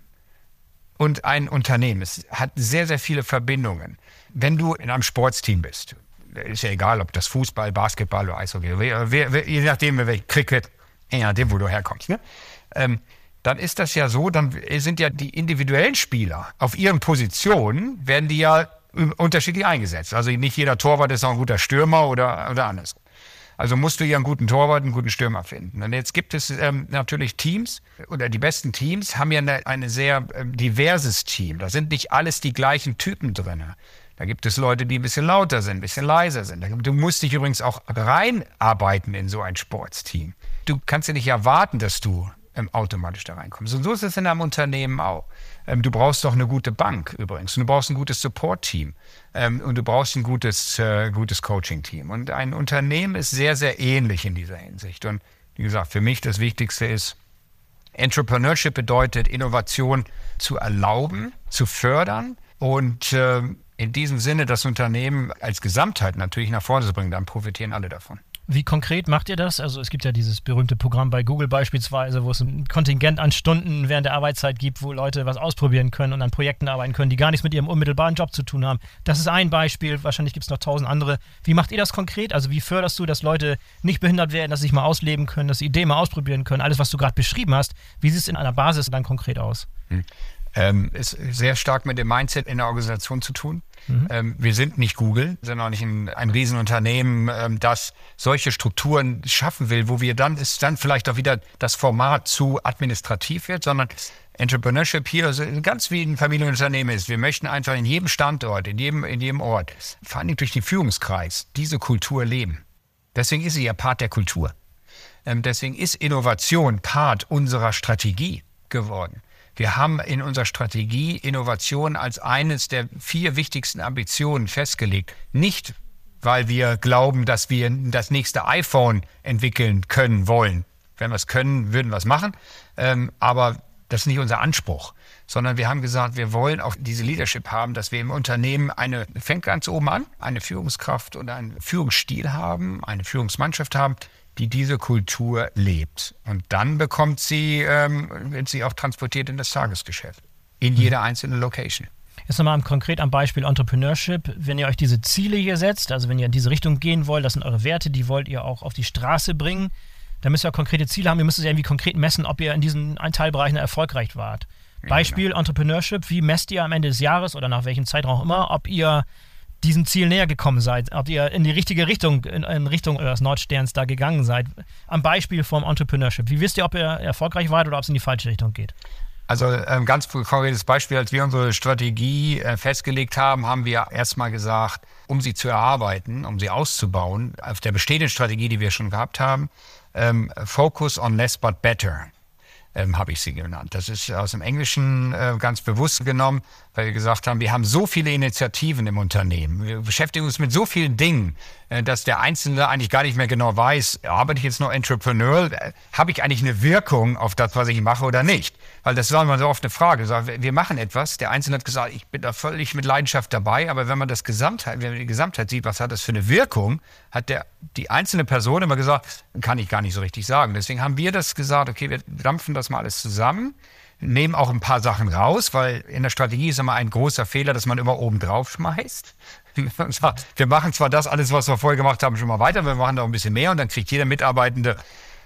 B: und ein Unternehmen. Es hat sehr, sehr viele Verbindungen. Wenn du in einem Sportsteam bist, ist ja egal, ob das Fußball, Basketball oder Eishockey, wer, wer, je nachdem, welch Cricket, je nachdem, wo du herkommst, ne? ähm, dann ist das ja so, dann sind ja die individuellen Spieler auf ihren Positionen, werden die ja unterschiedlich eingesetzt. Also nicht jeder Torwart ist auch ein guter Stürmer oder, oder anders. Also musst du hier einen guten Torwart, einen guten Stürmer finden. Und jetzt gibt es ähm, natürlich Teams, oder die besten Teams haben ja eine, eine sehr ähm, diverses Team. Da sind nicht alles die gleichen Typen drin. Da gibt es Leute, die ein bisschen lauter sind, ein bisschen leiser sind. Du musst dich übrigens auch reinarbeiten in so ein Sportsteam. Du kannst ja nicht erwarten, dass du ähm, automatisch da reinkommst. Und so ist es in einem Unternehmen auch. Ähm, du brauchst doch eine gute Bank übrigens. Und du brauchst ein gutes Support-Team. Ähm, und du brauchst ein gutes, äh, gutes Coaching-Team. Und ein Unternehmen ist sehr, sehr ähnlich in dieser Hinsicht. Und wie gesagt, für mich das Wichtigste ist, Entrepreneurship bedeutet, Innovation zu erlauben, zu fördern und äh, in diesem Sinne das Unternehmen als Gesamtheit natürlich nach vorne zu bringen. Dann profitieren alle davon.
A: Wie konkret macht ihr das? Also es gibt ja dieses berühmte Programm bei Google beispielsweise, wo es ein Kontingent an Stunden während der Arbeitszeit gibt, wo Leute was ausprobieren können und an Projekten arbeiten können, die gar nichts mit ihrem unmittelbaren Job zu tun haben. Das ist ein Beispiel, wahrscheinlich gibt es noch tausend andere. Wie macht ihr das konkret? Also wie förderst du, dass Leute nicht behindert werden, dass sie sich mal ausleben können, dass sie Ideen mal ausprobieren können? Alles, was du gerade beschrieben hast, wie sieht es in einer Basis dann konkret aus?
B: Hm. Ähm, ist sehr stark mit dem Mindset in der Organisation zu tun. Mhm. Ähm, wir sind nicht Google, sind auch nicht ein, ein Riesenunternehmen, ähm, das solche Strukturen schaffen will, wo wir dann, ist dann vielleicht auch wieder das Format zu administrativ wird, sondern Entrepreneurship hier also ganz wie ein Familienunternehmen ist. Wir möchten einfach in jedem Standort, in jedem, in jedem Ort, vor allem durch den Führungskreis, diese Kultur leben. Deswegen ist sie ja Part der Kultur. Ähm, deswegen ist Innovation Part unserer Strategie geworden. Wir haben in unserer Strategie Innovation als eines der vier wichtigsten Ambitionen festgelegt. Nicht, weil wir glauben, dass wir das nächste iPhone entwickeln können wollen. Wenn wir es können, würden wir es machen. Ähm, aber Das ist nicht unser Anspruch, sondern wir haben gesagt, wir wollen auch diese Leadership haben, dass wir im Unternehmen eine, fängt ganz oben an, eine Führungskraft und einen Führungsstil haben, eine Führungsmannschaft haben, die diese Kultur lebt. Und dann bekommt sie, ähm, wird sie auch transportiert in das Tagesgeschäft, in jeder einzelnen Location.
A: Jetzt nochmal konkret am Beispiel Entrepreneurship. Wenn ihr euch diese Ziele hier setzt, also wenn ihr in diese Richtung gehen wollt, das sind eure Werte, die wollt ihr auch auf die Straße bringen, dann müsst ihr auch konkrete Ziele haben. Ihr müsst es ja irgendwie konkret messen, ob ihr in diesen Teilbereichen erfolgreich wart. Ja, Beispiel genau. Entrepreneurship, wie messt ihr am Ende des Jahres oder nach welchem Zeitraum auch immer, ob ihr diesem Ziel näher gekommen seid, ob ihr in die richtige Richtung, in, in Richtung eures Nordsterns da gegangen seid. Am Beispiel vom Entrepreneurship. Wie wisst ihr, ob ihr erfolgreich wart oder ob es in die falsche Richtung geht?
B: Also ein ganz konkretes Beispiel, als wir unsere Strategie äh, festgelegt haben, haben wir erstmal gesagt, um sie zu erarbeiten, um sie auszubauen, auf der bestehenden Strategie, die wir schon gehabt haben, ähm, Focus on less but better, ähm, habe ich sie genannt. Das ist aus dem Englischen äh, ganz bewusst genommen, weil wir gesagt haben, wir haben so viele Initiativen im Unternehmen. Wir beschäftigen uns mit so vielen Dingen, äh, dass der Einzelne eigentlich gar nicht mehr genau weiß, arbeite ich jetzt noch Entrepreneur, äh, habe ich eigentlich eine Wirkung auf das, was ich mache oder nicht? Weil das war immer so oft eine Frage. Wir machen etwas, der Einzelne hat gesagt, ich bin da völlig mit Leidenschaft dabei, aber wenn man das Gesamtheit, wenn man die Gesamtheit sieht, was hat das für eine Wirkung, hat der, die einzelne Person immer gesagt, kann ich gar nicht so richtig sagen. Deswegen haben wir das gesagt, okay, wir dampfen das mal alles zusammen, nehmen auch ein paar Sachen raus, weil in der Strategie ist immer ein großer Fehler, dass man immer oben drauf schmeißt. Wir machen zwar das alles, was wir vorher gemacht haben, schon mal weiter, wir machen da ein bisschen mehr und dann kriegt jeder Mitarbeitende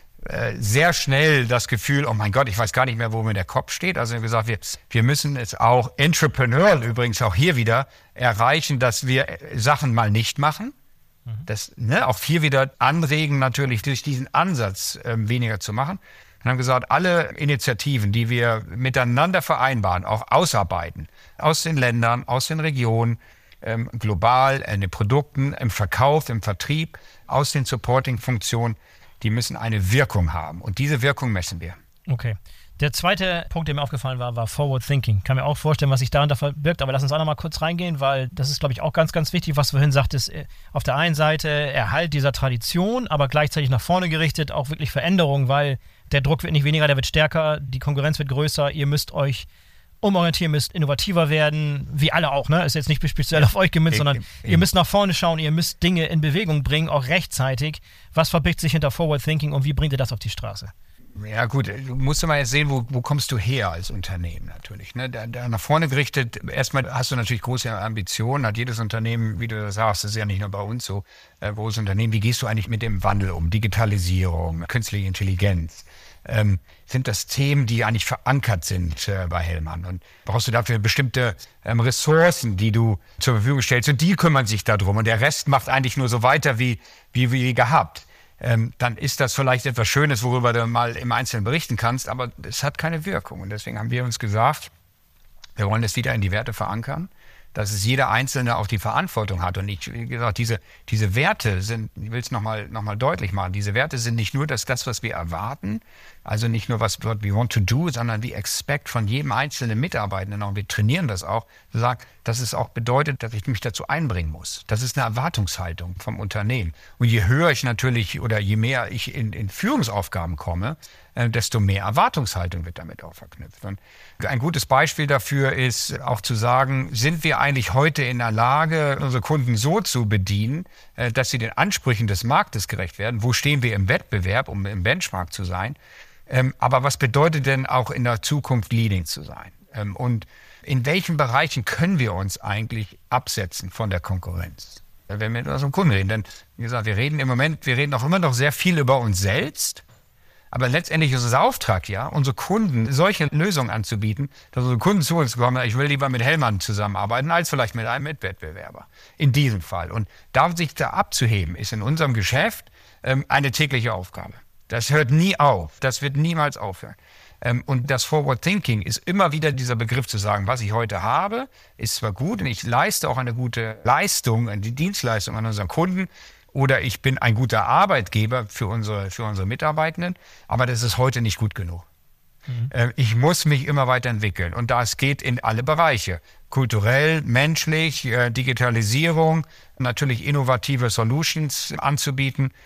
B: sehr schnell das Gefühl, oh mein Gott, ich weiß gar nicht mehr, wo mir der Kopf steht. Also wir haben gesagt, wir, wir müssen es auch entrepreneurial übrigens auch hier wieder erreichen, dass wir Sachen mal nicht machen. Das ne, auch hier wieder anregen, natürlich durch diesen Ansatz äh, weniger zu machen. Und haben gesagt, alle Initiativen, die wir miteinander vereinbaren, auch ausarbeiten, aus den Ländern, aus den Regionen, ähm, global, in den Produkten, im Verkauf, im Vertrieb, aus den Supporting-Funktionen, die müssen eine Wirkung haben. Und diese Wirkung messen wir.
A: Okay. Der zweite Punkt, der mir aufgefallen war, war Forward Thinking. Kann mir auch vorstellen, was sich dahinter verbirgt, aber lass uns auch noch mal kurz reingehen, weil das ist, glaube ich, auch ganz, ganz wichtig, was du vorhin sagtest. Auf der einen Seite Erhalt dieser Tradition, aber gleichzeitig nach vorne gerichtet auch wirklich Veränderung, weil der Druck wird nicht weniger, der wird stärker, die Konkurrenz wird größer, ihr müsst euch umorientieren, müsst innovativer werden, wie alle auch, ne? Ist jetzt nicht speziell auf euch gemünzt, sondern ihr müsst nach vorne schauen, ihr müsst Dinge in Bewegung bringen, auch rechtzeitig. Was verbirgt sich hinter Forward Thinking und wie bringt ihr das auf die Straße?
B: Ja gut, du musst mal jetzt sehen, wo, wo kommst du her als Unternehmen natürlich. Ne? Da, da nach vorne gerichtet, erstmal hast du natürlich große Ambitionen, hat jedes Unternehmen, wie du sagst, das ist ja nicht nur bei uns so, äh, großes Unternehmen, wie gehst du eigentlich mit dem Wandel um? Digitalisierung, künstliche Intelligenz, ähm, sind das Themen, die eigentlich verankert sind äh, bei Hellmann. Und brauchst du dafür bestimmte ähm, Ressourcen, die du zur Verfügung stellst und die kümmern sich darum und der Rest macht eigentlich nur so weiter wie, wie, wie gehabt. Ähm, dann ist das vielleicht etwas Schönes, worüber du mal im Einzelnen berichten kannst, aber es hat keine Wirkung. Und deswegen haben wir uns gesagt, wir wollen das wieder in die Werte verankern, dass es jeder Einzelne auch die Verantwortung hat. Und ich, wie gesagt, diese, diese Werte sind, ich will es nochmal noch mal deutlich machen, diese Werte sind nicht nur das, das, was wir erwarten, also nicht nur was what we want to do, sondern we expect von jedem einzelnen Mitarbeitenden, und wir trainieren das auch, zu sagen, dass es auch bedeutet, dass ich mich dazu einbringen muss. Das ist eine Erwartungshaltung vom Unternehmen. Und je höher ich natürlich oder je mehr ich in, in Führungsaufgaben komme, äh, desto mehr Erwartungshaltung wird damit auch verknüpft. Und ein gutes Beispiel dafür ist auch zu sagen, sind wir eigentlich heute in der Lage, unsere Kunden so zu bedienen, äh, dass sie den Ansprüchen des Marktes gerecht werden? Wo stehen wir im Wettbewerb, um im Benchmark zu sein? Ähm, aber was bedeutet denn auch in der Zukunft Leading zu sein? Ähm, und in welchen Bereichen können wir uns eigentlich absetzen von der Konkurrenz? Wenn wir mit unserem Kunden reden, denn wie gesagt, wir reden im Moment, wir reden auch immer noch sehr viel über uns selbst, aber letztendlich ist unser Auftrag ja, unsere Kunden solche Lösungen anzubieten, dass unsere Kunden zu uns kommen, ich will lieber mit Hellmann zusammenarbeiten, als vielleicht mit einem Mitwettbewerber. In diesem Fall. Und da sich da abzuheben, ist in unserem Geschäft ähm, eine tägliche Aufgabe. Das hört nie auf. Das wird niemals aufhören. Ähm, und das Forward Thinking ist immer wieder dieser Begriff zu sagen, was ich heute habe, ist zwar gut und ich leiste auch eine gute Leistung, die Dienstleistung an unseren Kunden oder ich bin ein guter Arbeitgeber für unsere, für unsere Mitarbeitenden, aber das ist heute nicht gut genug. Mhm. Äh, ich muss mich immer weiterentwickeln und das geht in alle Bereiche. Kulturell, menschlich, äh, Digitalisierung, natürlich innovative Solutions anzubieten.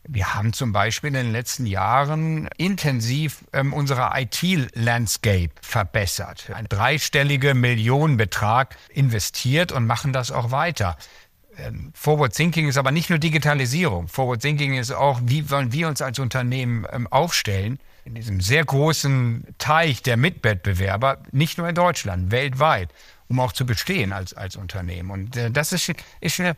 B: Wir haben zum Beispiel in den letzten Jahren intensiv ähm, unsere I T-Landscape verbessert. Ein dreistelliger Millionenbetrag investiert und machen das auch weiter. Ähm, Forward Thinking ist aber nicht nur Digitalisierung. Forward Thinking ist auch, wie wollen wir uns als Unternehmen ähm, aufstellen in diesem sehr großen Teich der Mitwettbewerber, nicht nur in Deutschland, weltweit, um auch zu bestehen als, als Unternehmen. Und äh, das ist, ist eine,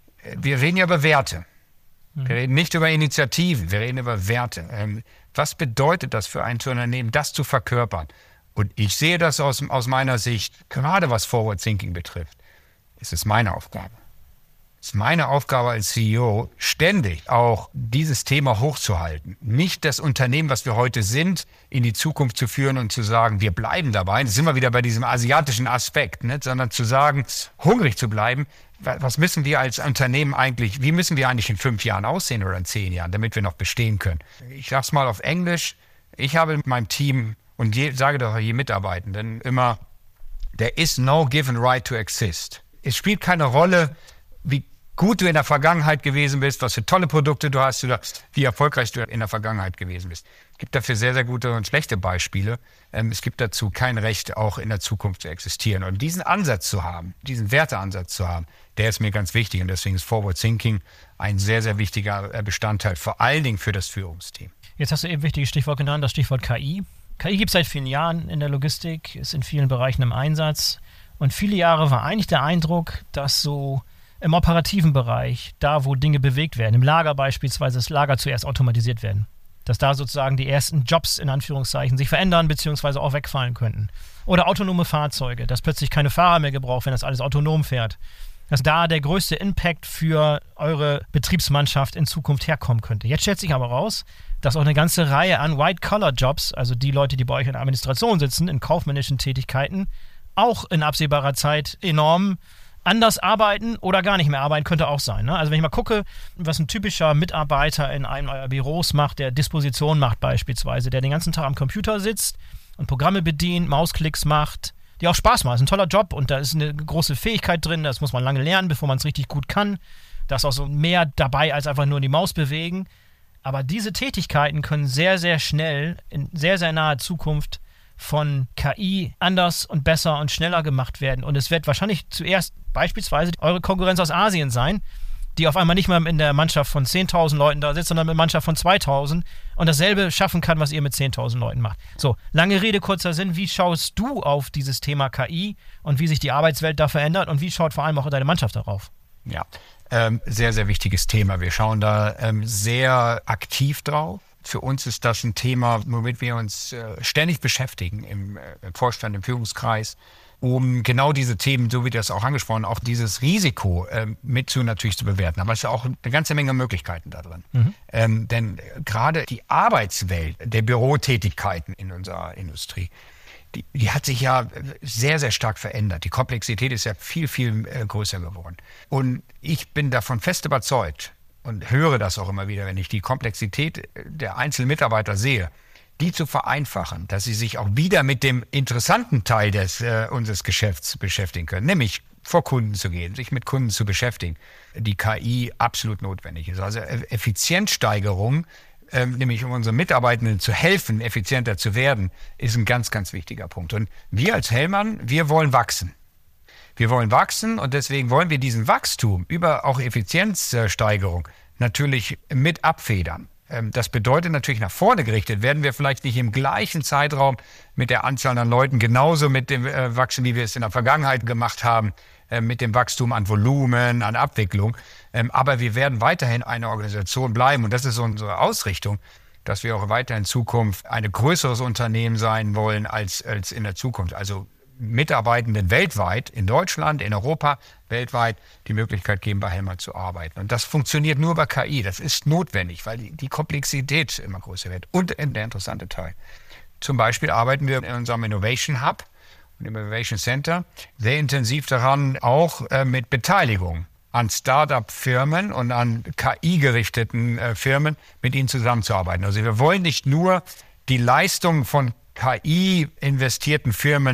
B: wir reden ja über Werte. Wir reden nicht über Initiativen, wir reden über Werte. Ähm, was bedeutet das für ein Unternehmen, das zu verkörpern? Und ich sehe das aus, aus meiner Sicht, gerade was Forward Thinking betrifft, ist es meine Aufgabe. Es ist meine Aufgabe als C E O, ständig auch dieses Thema hochzuhalten. Nicht das Unternehmen, was wir heute sind, in die Zukunft zu führen und zu sagen, wir bleiben dabei. Das sind wir wieder bei diesem asiatischen Aspekt, ne? Sondern zu sagen, hungrig zu bleiben. Was müssen wir als Unternehmen eigentlich, wie müssen wir eigentlich in fünf Jahren aussehen oder in zehn Jahren, damit wir noch bestehen können? Ich sage es mal auf Englisch. Ich habe mit meinem Team und je, sage doch je Mitarbeitenden immer, there is no given right to exist. Es spielt keine Rolle, wie gut du in der Vergangenheit gewesen bist, was für tolle Produkte du hast oder wie erfolgreich du in der Vergangenheit gewesen bist. Es gibt dafür sehr, sehr gute und schlechte Beispiele. Ähm, es gibt dazu kein Recht, auch in der Zukunft zu existieren. Und diesen Ansatz zu haben, diesen Werteansatz zu haben, der ist mir ganz wichtig. Und deswegen ist Forward Thinking ein sehr, sehr wichtiger Bestandteil, vor allen Dingen für das Führungsteam.
A: Jetzt hast du eben ein wichtiges Stichwort genannt, das Stichwort K I. K I gibt es seit vielen Jahren in der Logistik, ist in vielen Bereichen im Einsatz. Und viele Jahre war eigentlich der Eindruck, dass so im operativen Bereich, da wo Dinge bewegt werden, im Lager beispielsweise, das Lager zuerst automatisiert werden. Dass da sozusagen die ersten Jobs in Anführungszeichen sich verändern bzw. auch wegfallen könnten. Oder autonome Fahrzeuge, dass plötzlich keine Fahrer mehr gebraucht werden, dass alles autonom fährt. Dass da der größte Impact für eure Betriebsmannschaft in Zukunft herkommen könnte. Jetzt stellt sich aber raus, dass auch eine ganze Reihe an White-Collar-Jobs, also die Leute, die bei euch in der Administration sitzen, in kaufmännischen Tätigkeiten, auch in absehbarer Zeit enorm anders arbeiten oder gar nicht mehr arbeiten, könnte auch sein. Ne? Also wenn ich mal gucke, was ein typischer Mitarbeiter in einem eurer Büros macht, der Disposition macht beispielsweise, der den ganzen Tag am Computer sitzt und Programme bedient, Mausklicks macht, die auch Spaß machen. Das ist ein toller Job und da ist eine große Fähigkeit drin, das muss man lange lernen, bevor man es richtig gut kann. Da ist auch so mehr dabei, als einfach nur die Maus bewegen. Aber diese Tätigkeiten können sehr, sehr schnell, in sehr, sehr naher Zukunft von K I anders und besser und schneller gemacht werden. Und es wird wahrscheinlich zuerst beispielsweise eure Konkurrenz aus Asien sein, die auf einmal nicht mehr in der Mannschaft von zehntausend Leuten da sitzt, sondern mit Mannschaft von zweitausend und dasselbe schaffen kann, was ihr mit zehntausend Leuten macht. So, lange Rede, kurzer Sinn. Wie schaust du auf dieses Thema K I und wie sich die Arbeitswelt da verändert und wie schaut vor allem auch deine Mannschaft darauf?
B: Ja, ähm, sehr, sehr wichtiges Thema. Wir schauen da ähm, sehr aktiv drauf. Für uns ist das ein Thema, womit wir uns äh, ständig beschäftigen im, äh, im Vorstand, im Führungskreis, um genau diese Themen, so wie das auch angesprochen, auch dieses Risiko äh, mit zu natürlich zu bewerten. Aber es ist auch eine ganze Menge Möglichkeiten da drin. Mhm. Ähm, denn gerade die Arbeitswelt der Bürotätigkeiten in unserer Industrie, die, die hat sich ja sehr, sehr stark verändert. Die Komplexität ist ja viel, viel äh, größer geworden. Und ich bin davon fest überzeugt, und höre das auch immer wieder, wenn ich die Komplexität der einzelnen Mitarbeiter sehe, die zu vereinfachen, dass sie sich auch wieder mit dem interessanten Teil des, äh, unseres Geschäfts beschäftigen können, nämlich vor Kunden zu gehen, sich mit Kunden zu beschäftigen, die K I absolut notwendig ist. Also Effizienzsteigerung, äh, nämlich um unseren Mitarbeitenden zu helfen, effizienter zu werden, ist ein ganz, ganz wichtiger Punkt. Und wir als Hellmann, wir wollen wachsen. Wir wollen wachsen und deswegen wollen wir diesen Wachstum über auch Effizienzsteigerung natürlich mit abfedern. Das bedeutet natürlich nach vorne gerichtet, werden wir vielleicht nicht im gleichen Zeitraum mit der Anzahl an Leuten genauso mit dem wachsen, wie wir es in der Vergangenheit gemacht haben, mit dem Wachstum an Volumen, an Abwicklung. Aber wir werden weiterhin eine Organisation bleiben und das ist unsere Ausrichtung, dass wir auch weiter in Zukunft ein größeres Unternehmen sein wollen als, als in der Zukunft. Also Mitarbeitenden weltweit, in Deutschland, in Europa, weltweit die Möglichkeit geben, bei Hellmann zu arbeiten. Und das funktioniert nur bei K I. Das ist notwendig, weil die, die Komplexität immer größer wird. Und der interessante Teil. Zum Beispiel arbeiten wir in unserem Innovation Hub und im Innovation Center sehr intensiv daran, auch äh, mit Beteiligung an Start-up-Firmen und an K I-gerichteten äh, Firmen mit ihnen zusammenzuarbeiten. Also wir wollen nicht nur die Leistung von K I-investierten Firmen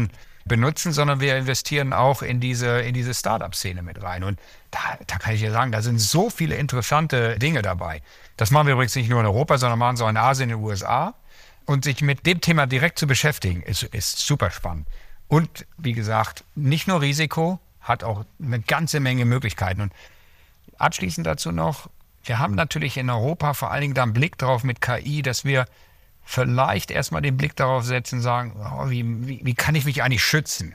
B: benutzen, sondern wir investieren auch in diese, in diese Startup-Szene mit rein. Und da, da kann ich dir sagen, da sind so viele interessante Dinge dabei. Das machen wir übrigens nicht nur in Europa, sondern machen es auch in Asien, in den U S A. Und sich mit dem Thema direkt zu beschäftigen, ist, ist super spannend. Und wie gesagt, nicht nur Risiko, hat auch eine ganze Menge Möglichkeiten. Und abschließend dazu noch, wir haben natürlich in Europa vor allen Dingen da einen Blick drauf mit K I, dass wir vielleicht erstmal den Blick darauf setzen und sagen, oh, wie, wie, wie kann ich mich eigentlich schützen?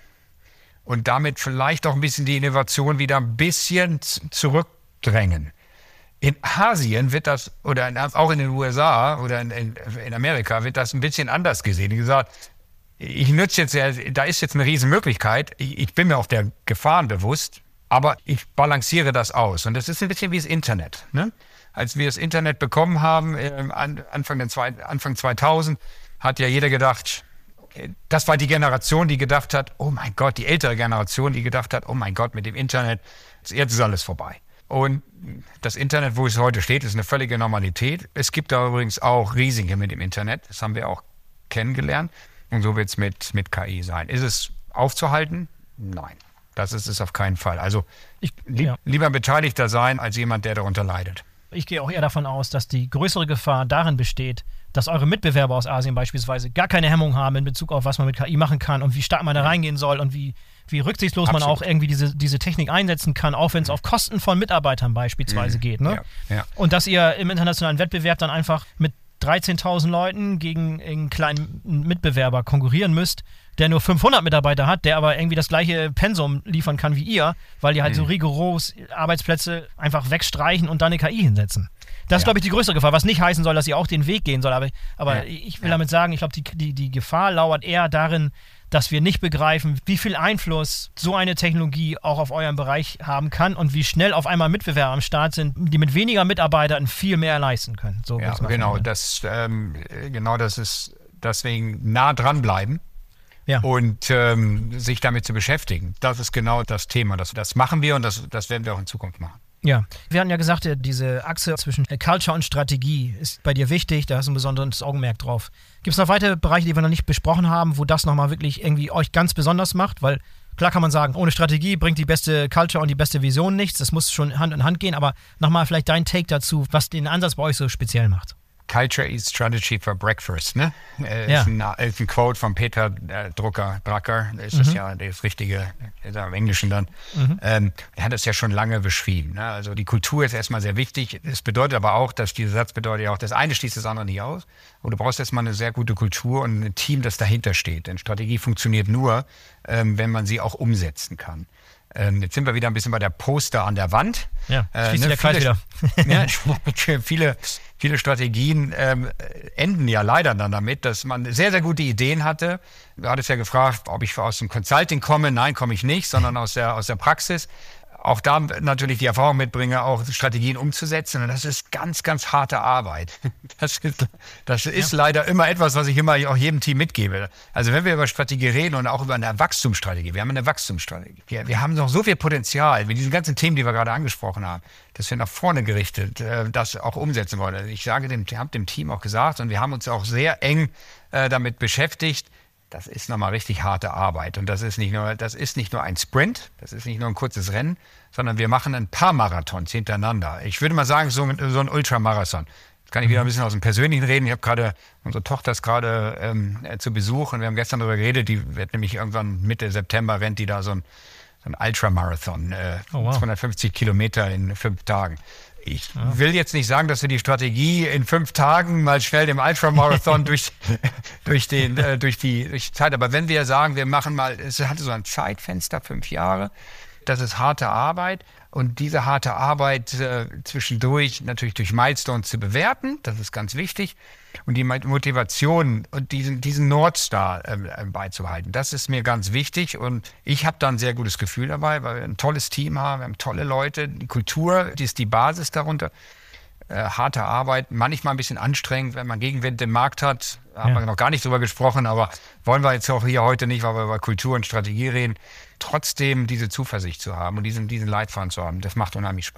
B: Und damit vielleicht auch ein bisschen die Innovation wieder ein bisschen zurückdrängen. In Asien wird das, oder in, auch in den U S A oder in, in, in Amerika wird das ein bisschen anders gesehen. Wie gesagt, ich nütze jetzt, ja, da ist jetzt eine Riesenmöglichkeit. Ich, ich bin mir auch der Gefahren bewusst, aber ich balanciere das aus. Und das ist ein bisschen wie das Internet, ne? Als wir das Internet bekommen haben, äh, Anfang, den zwei, Anfang zweitausend, hat ja jeder gedacht, das war die Generation, die gedacht hat, oh mein Gott, die ältere Generation, die gedacht hat, oh mein Gott, mit dem Internet, jetzt ist alles vorbei. Und das Internet, wo es heute steht, ist eine völlige Normalität. Es gibt da übrigens auch Risiken mit dem Internet, das haben wir auch kennengelernt. Und so wird es mit, mit K I sein. Ist es aufzuhalten? Nein, das ist es auf keinen Fall. Also ich, lieb, ja. lieber Beteiligter sein, als jemand, der darunter leidet.
A: Ich gehe auch eher davon aus, dass die größere Gefahr darin besteht, dass eure Mitbewerber aus Asien beispielsweise gar keine Hemmung haben in Bezug auf, was man mit K I machen kann und wie stark man da reingehen soll und wie, wie rücksichtslos Absolut. man auch irgendwie diese, diese Technik einsetzen kann, auch wenn es auf Kosten von Mitarbeitern beispielsweise mhm. geht. Ne?
B: Ja. Ja.
A: Und dass ihr im internationalen Wettbewerb dann einfach mit dreizehntausend Leuten gegen einen kleinen Mitbewerber konkurrieren müsst, der nur fünfhundert Mitarbeiter hat, der aber irgendwie das gleiche Pensum liefern kann wie ihr, weil die halt mhm. so rigoros Arbeitsplätze einfach wegstreichen und dann eine K I hinsetzen. Das ist, ja. glaube ich, die größere Gefahr, was nicht heißen soll, dass ihr auch den Weg gehen soll. Aber, aber ja. ich will ja. damit sagen, ich glaube, die, die, die Gefahr lauert eher darin, dass wir nicht begreifen, wie viel Einfluss so eine Technologie auch auf euren Bereich haben kann und wie schnell auf einmal Mitbewerber am Start sind, die mit weniger Mitarbeitern viel mehr leisten können. So
B: ja, genau, das, ähm, genau das ist deswegen nah dranbleiben. Ja. Und ähm, sich damit zu beschäftigen. Das ist genau das Thema. Das, das machen wir und das, das werden wir auch in Zukunft machen.
A: Ja, wir hatten ja gesagt, diese Achse zwischen Culture und Strategie ist bei dir wichtig, da hast du ein besonderes Augenmerk drauf. Gibt es noch weitere Bereiche, die wir noch nicht besprochen haben, wo das nochmal wirklich irgendwie euch ganz besonders macht? Weil klar kann man sagen, ohne Strategie bringt die beste Culture und die beste Vision nichts, das muss schon Hand in Hand gehen, aber nochmal vielleicht dein Take dazu, was den Ansatz bei euch so speziell macht.
B: Culture is Strategy for Breakfast, ne? Äh,
A: ja.
B: ist, ein, ist ein Quote von Peter äh, Drucker, Drucker, das ist mhm. das ja das Richtige, ist ja im Englischen dann. Mhm. Ähm, er hat das ja schon lange beschrieben. Ne? Also die Kultur ist erstmal sehr wichtig. Es bedeutet aber auch, dass dieser Satz bedeutet ja auch, das eine schließt das andere nicht aus. Und du brauchst erstmal eine sehr gute Kultur und ein Team, das dahinter steht. Denn Strategie funktioniert nur, ähm, wenn man sie auch umsetzen kann. Ähm, jetzt sind wir wieder ein bisschen bei der Poster an der Wand.
A: Ja, schließt äh, ne, der Kreis
B: viele,
A: wieder.
B: ja, viele, viele Strategien ähm, enden ja leider dann damit, dass man sehr, sehr gute Ideen hatte. Du hattest ja gefragt, ob ich aus dem Consulting komme. Nein, komme ich nicht, sondern aus der, aus der Praxis. Auch da natürlich die Erfahrung mitbringe, auch Strategien umzusetzen. Und das ist ganz, ganz harte Arbeit. Das ist, das ist ja. leider immer etwas, was ich immer auch jedem Team mitgebe. Also wenn wir über Strategie reden und auch über eine Wachstumsstrategie, wir haben eine Wachstumsstrategie. Wir, wir haben noch so viel Potenzial mit diesen ganzen Themen, die wir gerade angesprochen haben, dass wir nach vorne gerichtet äh, das auch umsetzen wollen. Also ich sage dem, habe dem Team auch gesagt und wir haben uns auch sehr eng äh, damit beschäftigt. Das ist nochmal richtig harte Arbeit. Und das ist nicht nur, das ist nicht nur ein Sprint, das ist nicht nur ein kurzes Rennen, sondern wir machen ein paar Marathons hintereinander. Ich würde mal sagen, so, so ein Ultramarathon. Jetzt kann ich wieder ein bisschen aus dem Persönlichen reden. Ich habe gerade, unsere Tochter ist gerade ähm, zu Besuch und wir haben gestern darüber geredet, die wird nämlich irgendwann Mitte September, rennt die da so ein, so ein Ultramarathon, äh, oh, wow. zweihundertfünfzig Kilometer in fünf Tagen. Ich ja. will jetzt nicht sagen, dass wir die Strategie in fünf Tagen mal schnell dem Ultramarathon durch, durch, den, äh, durch, die, durch die Zeit, aber wenn wir sagen, wir machen mal, es hatte so ein Zeitfenster, fünf Jahre, das ist harte Arbeit und diese harte Arbeit äh, zwischendurch natürlich durch Milestones zu bewerten, das ist ganz wichtig und die Motivation und diesen, diesen Nordstar äh, beizubehalten, das ist mir ganz wichtig und ich habe da ein sehr gutes Gefühl dabei, weil wir ein tolles Team haben, wir haben tolle Leute, die Kultur, die ist die Basis darunter, äh, harte Arbeit, manchmal ein bisschen anstrengend, wenn man Gegenwind im Markt hat, da haben ja. wir noch gar nicht drüber gesprochen, aber wollen wir jetzt auch hier heute nicht, weil wir über Kultur und Strategie reden, trotzdem diese Zuversicht zu haben und diesen, diesen Leitfaden zu haben, das macht unheimlich Spaß.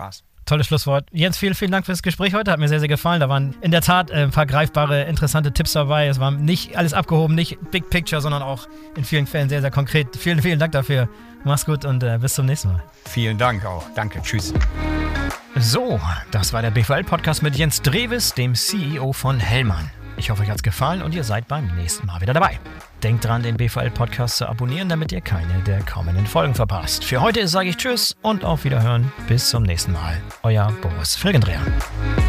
A: Tolles Schlusswort. Jens, vielen, vielen Dank fürs Gespräch heute. Hat mir sehr, sehr gefallen. Da waren in der Tat ein paar greifbare, interessante Tipps dabei. Es war nicht alles abgehoben, nicht Big Picture, sondern auch in vielen Fällen sehr, sehr konkret. Vielen, vielen Dank dafür. Mach's gut und äh, bis zum nächsten Mal.
B: Vielen Dank auch. Danke. Tschüss.
A: So, das war der B V L-Podcast mit Jens Drewes, dem C E O von Hellmann. Ich hoffe, euch hat's gefallen und ihr seid beim nächsten Mal wieder dabei. Denkt dran, den B V L-Podcast zu abonnieren, damit ihr keine der kommenden Folgen verpasst. Für heute sage ich Tschüss und auf Wiederhören. Bis zum nächsten Mal. Euer Boris Felgendreher.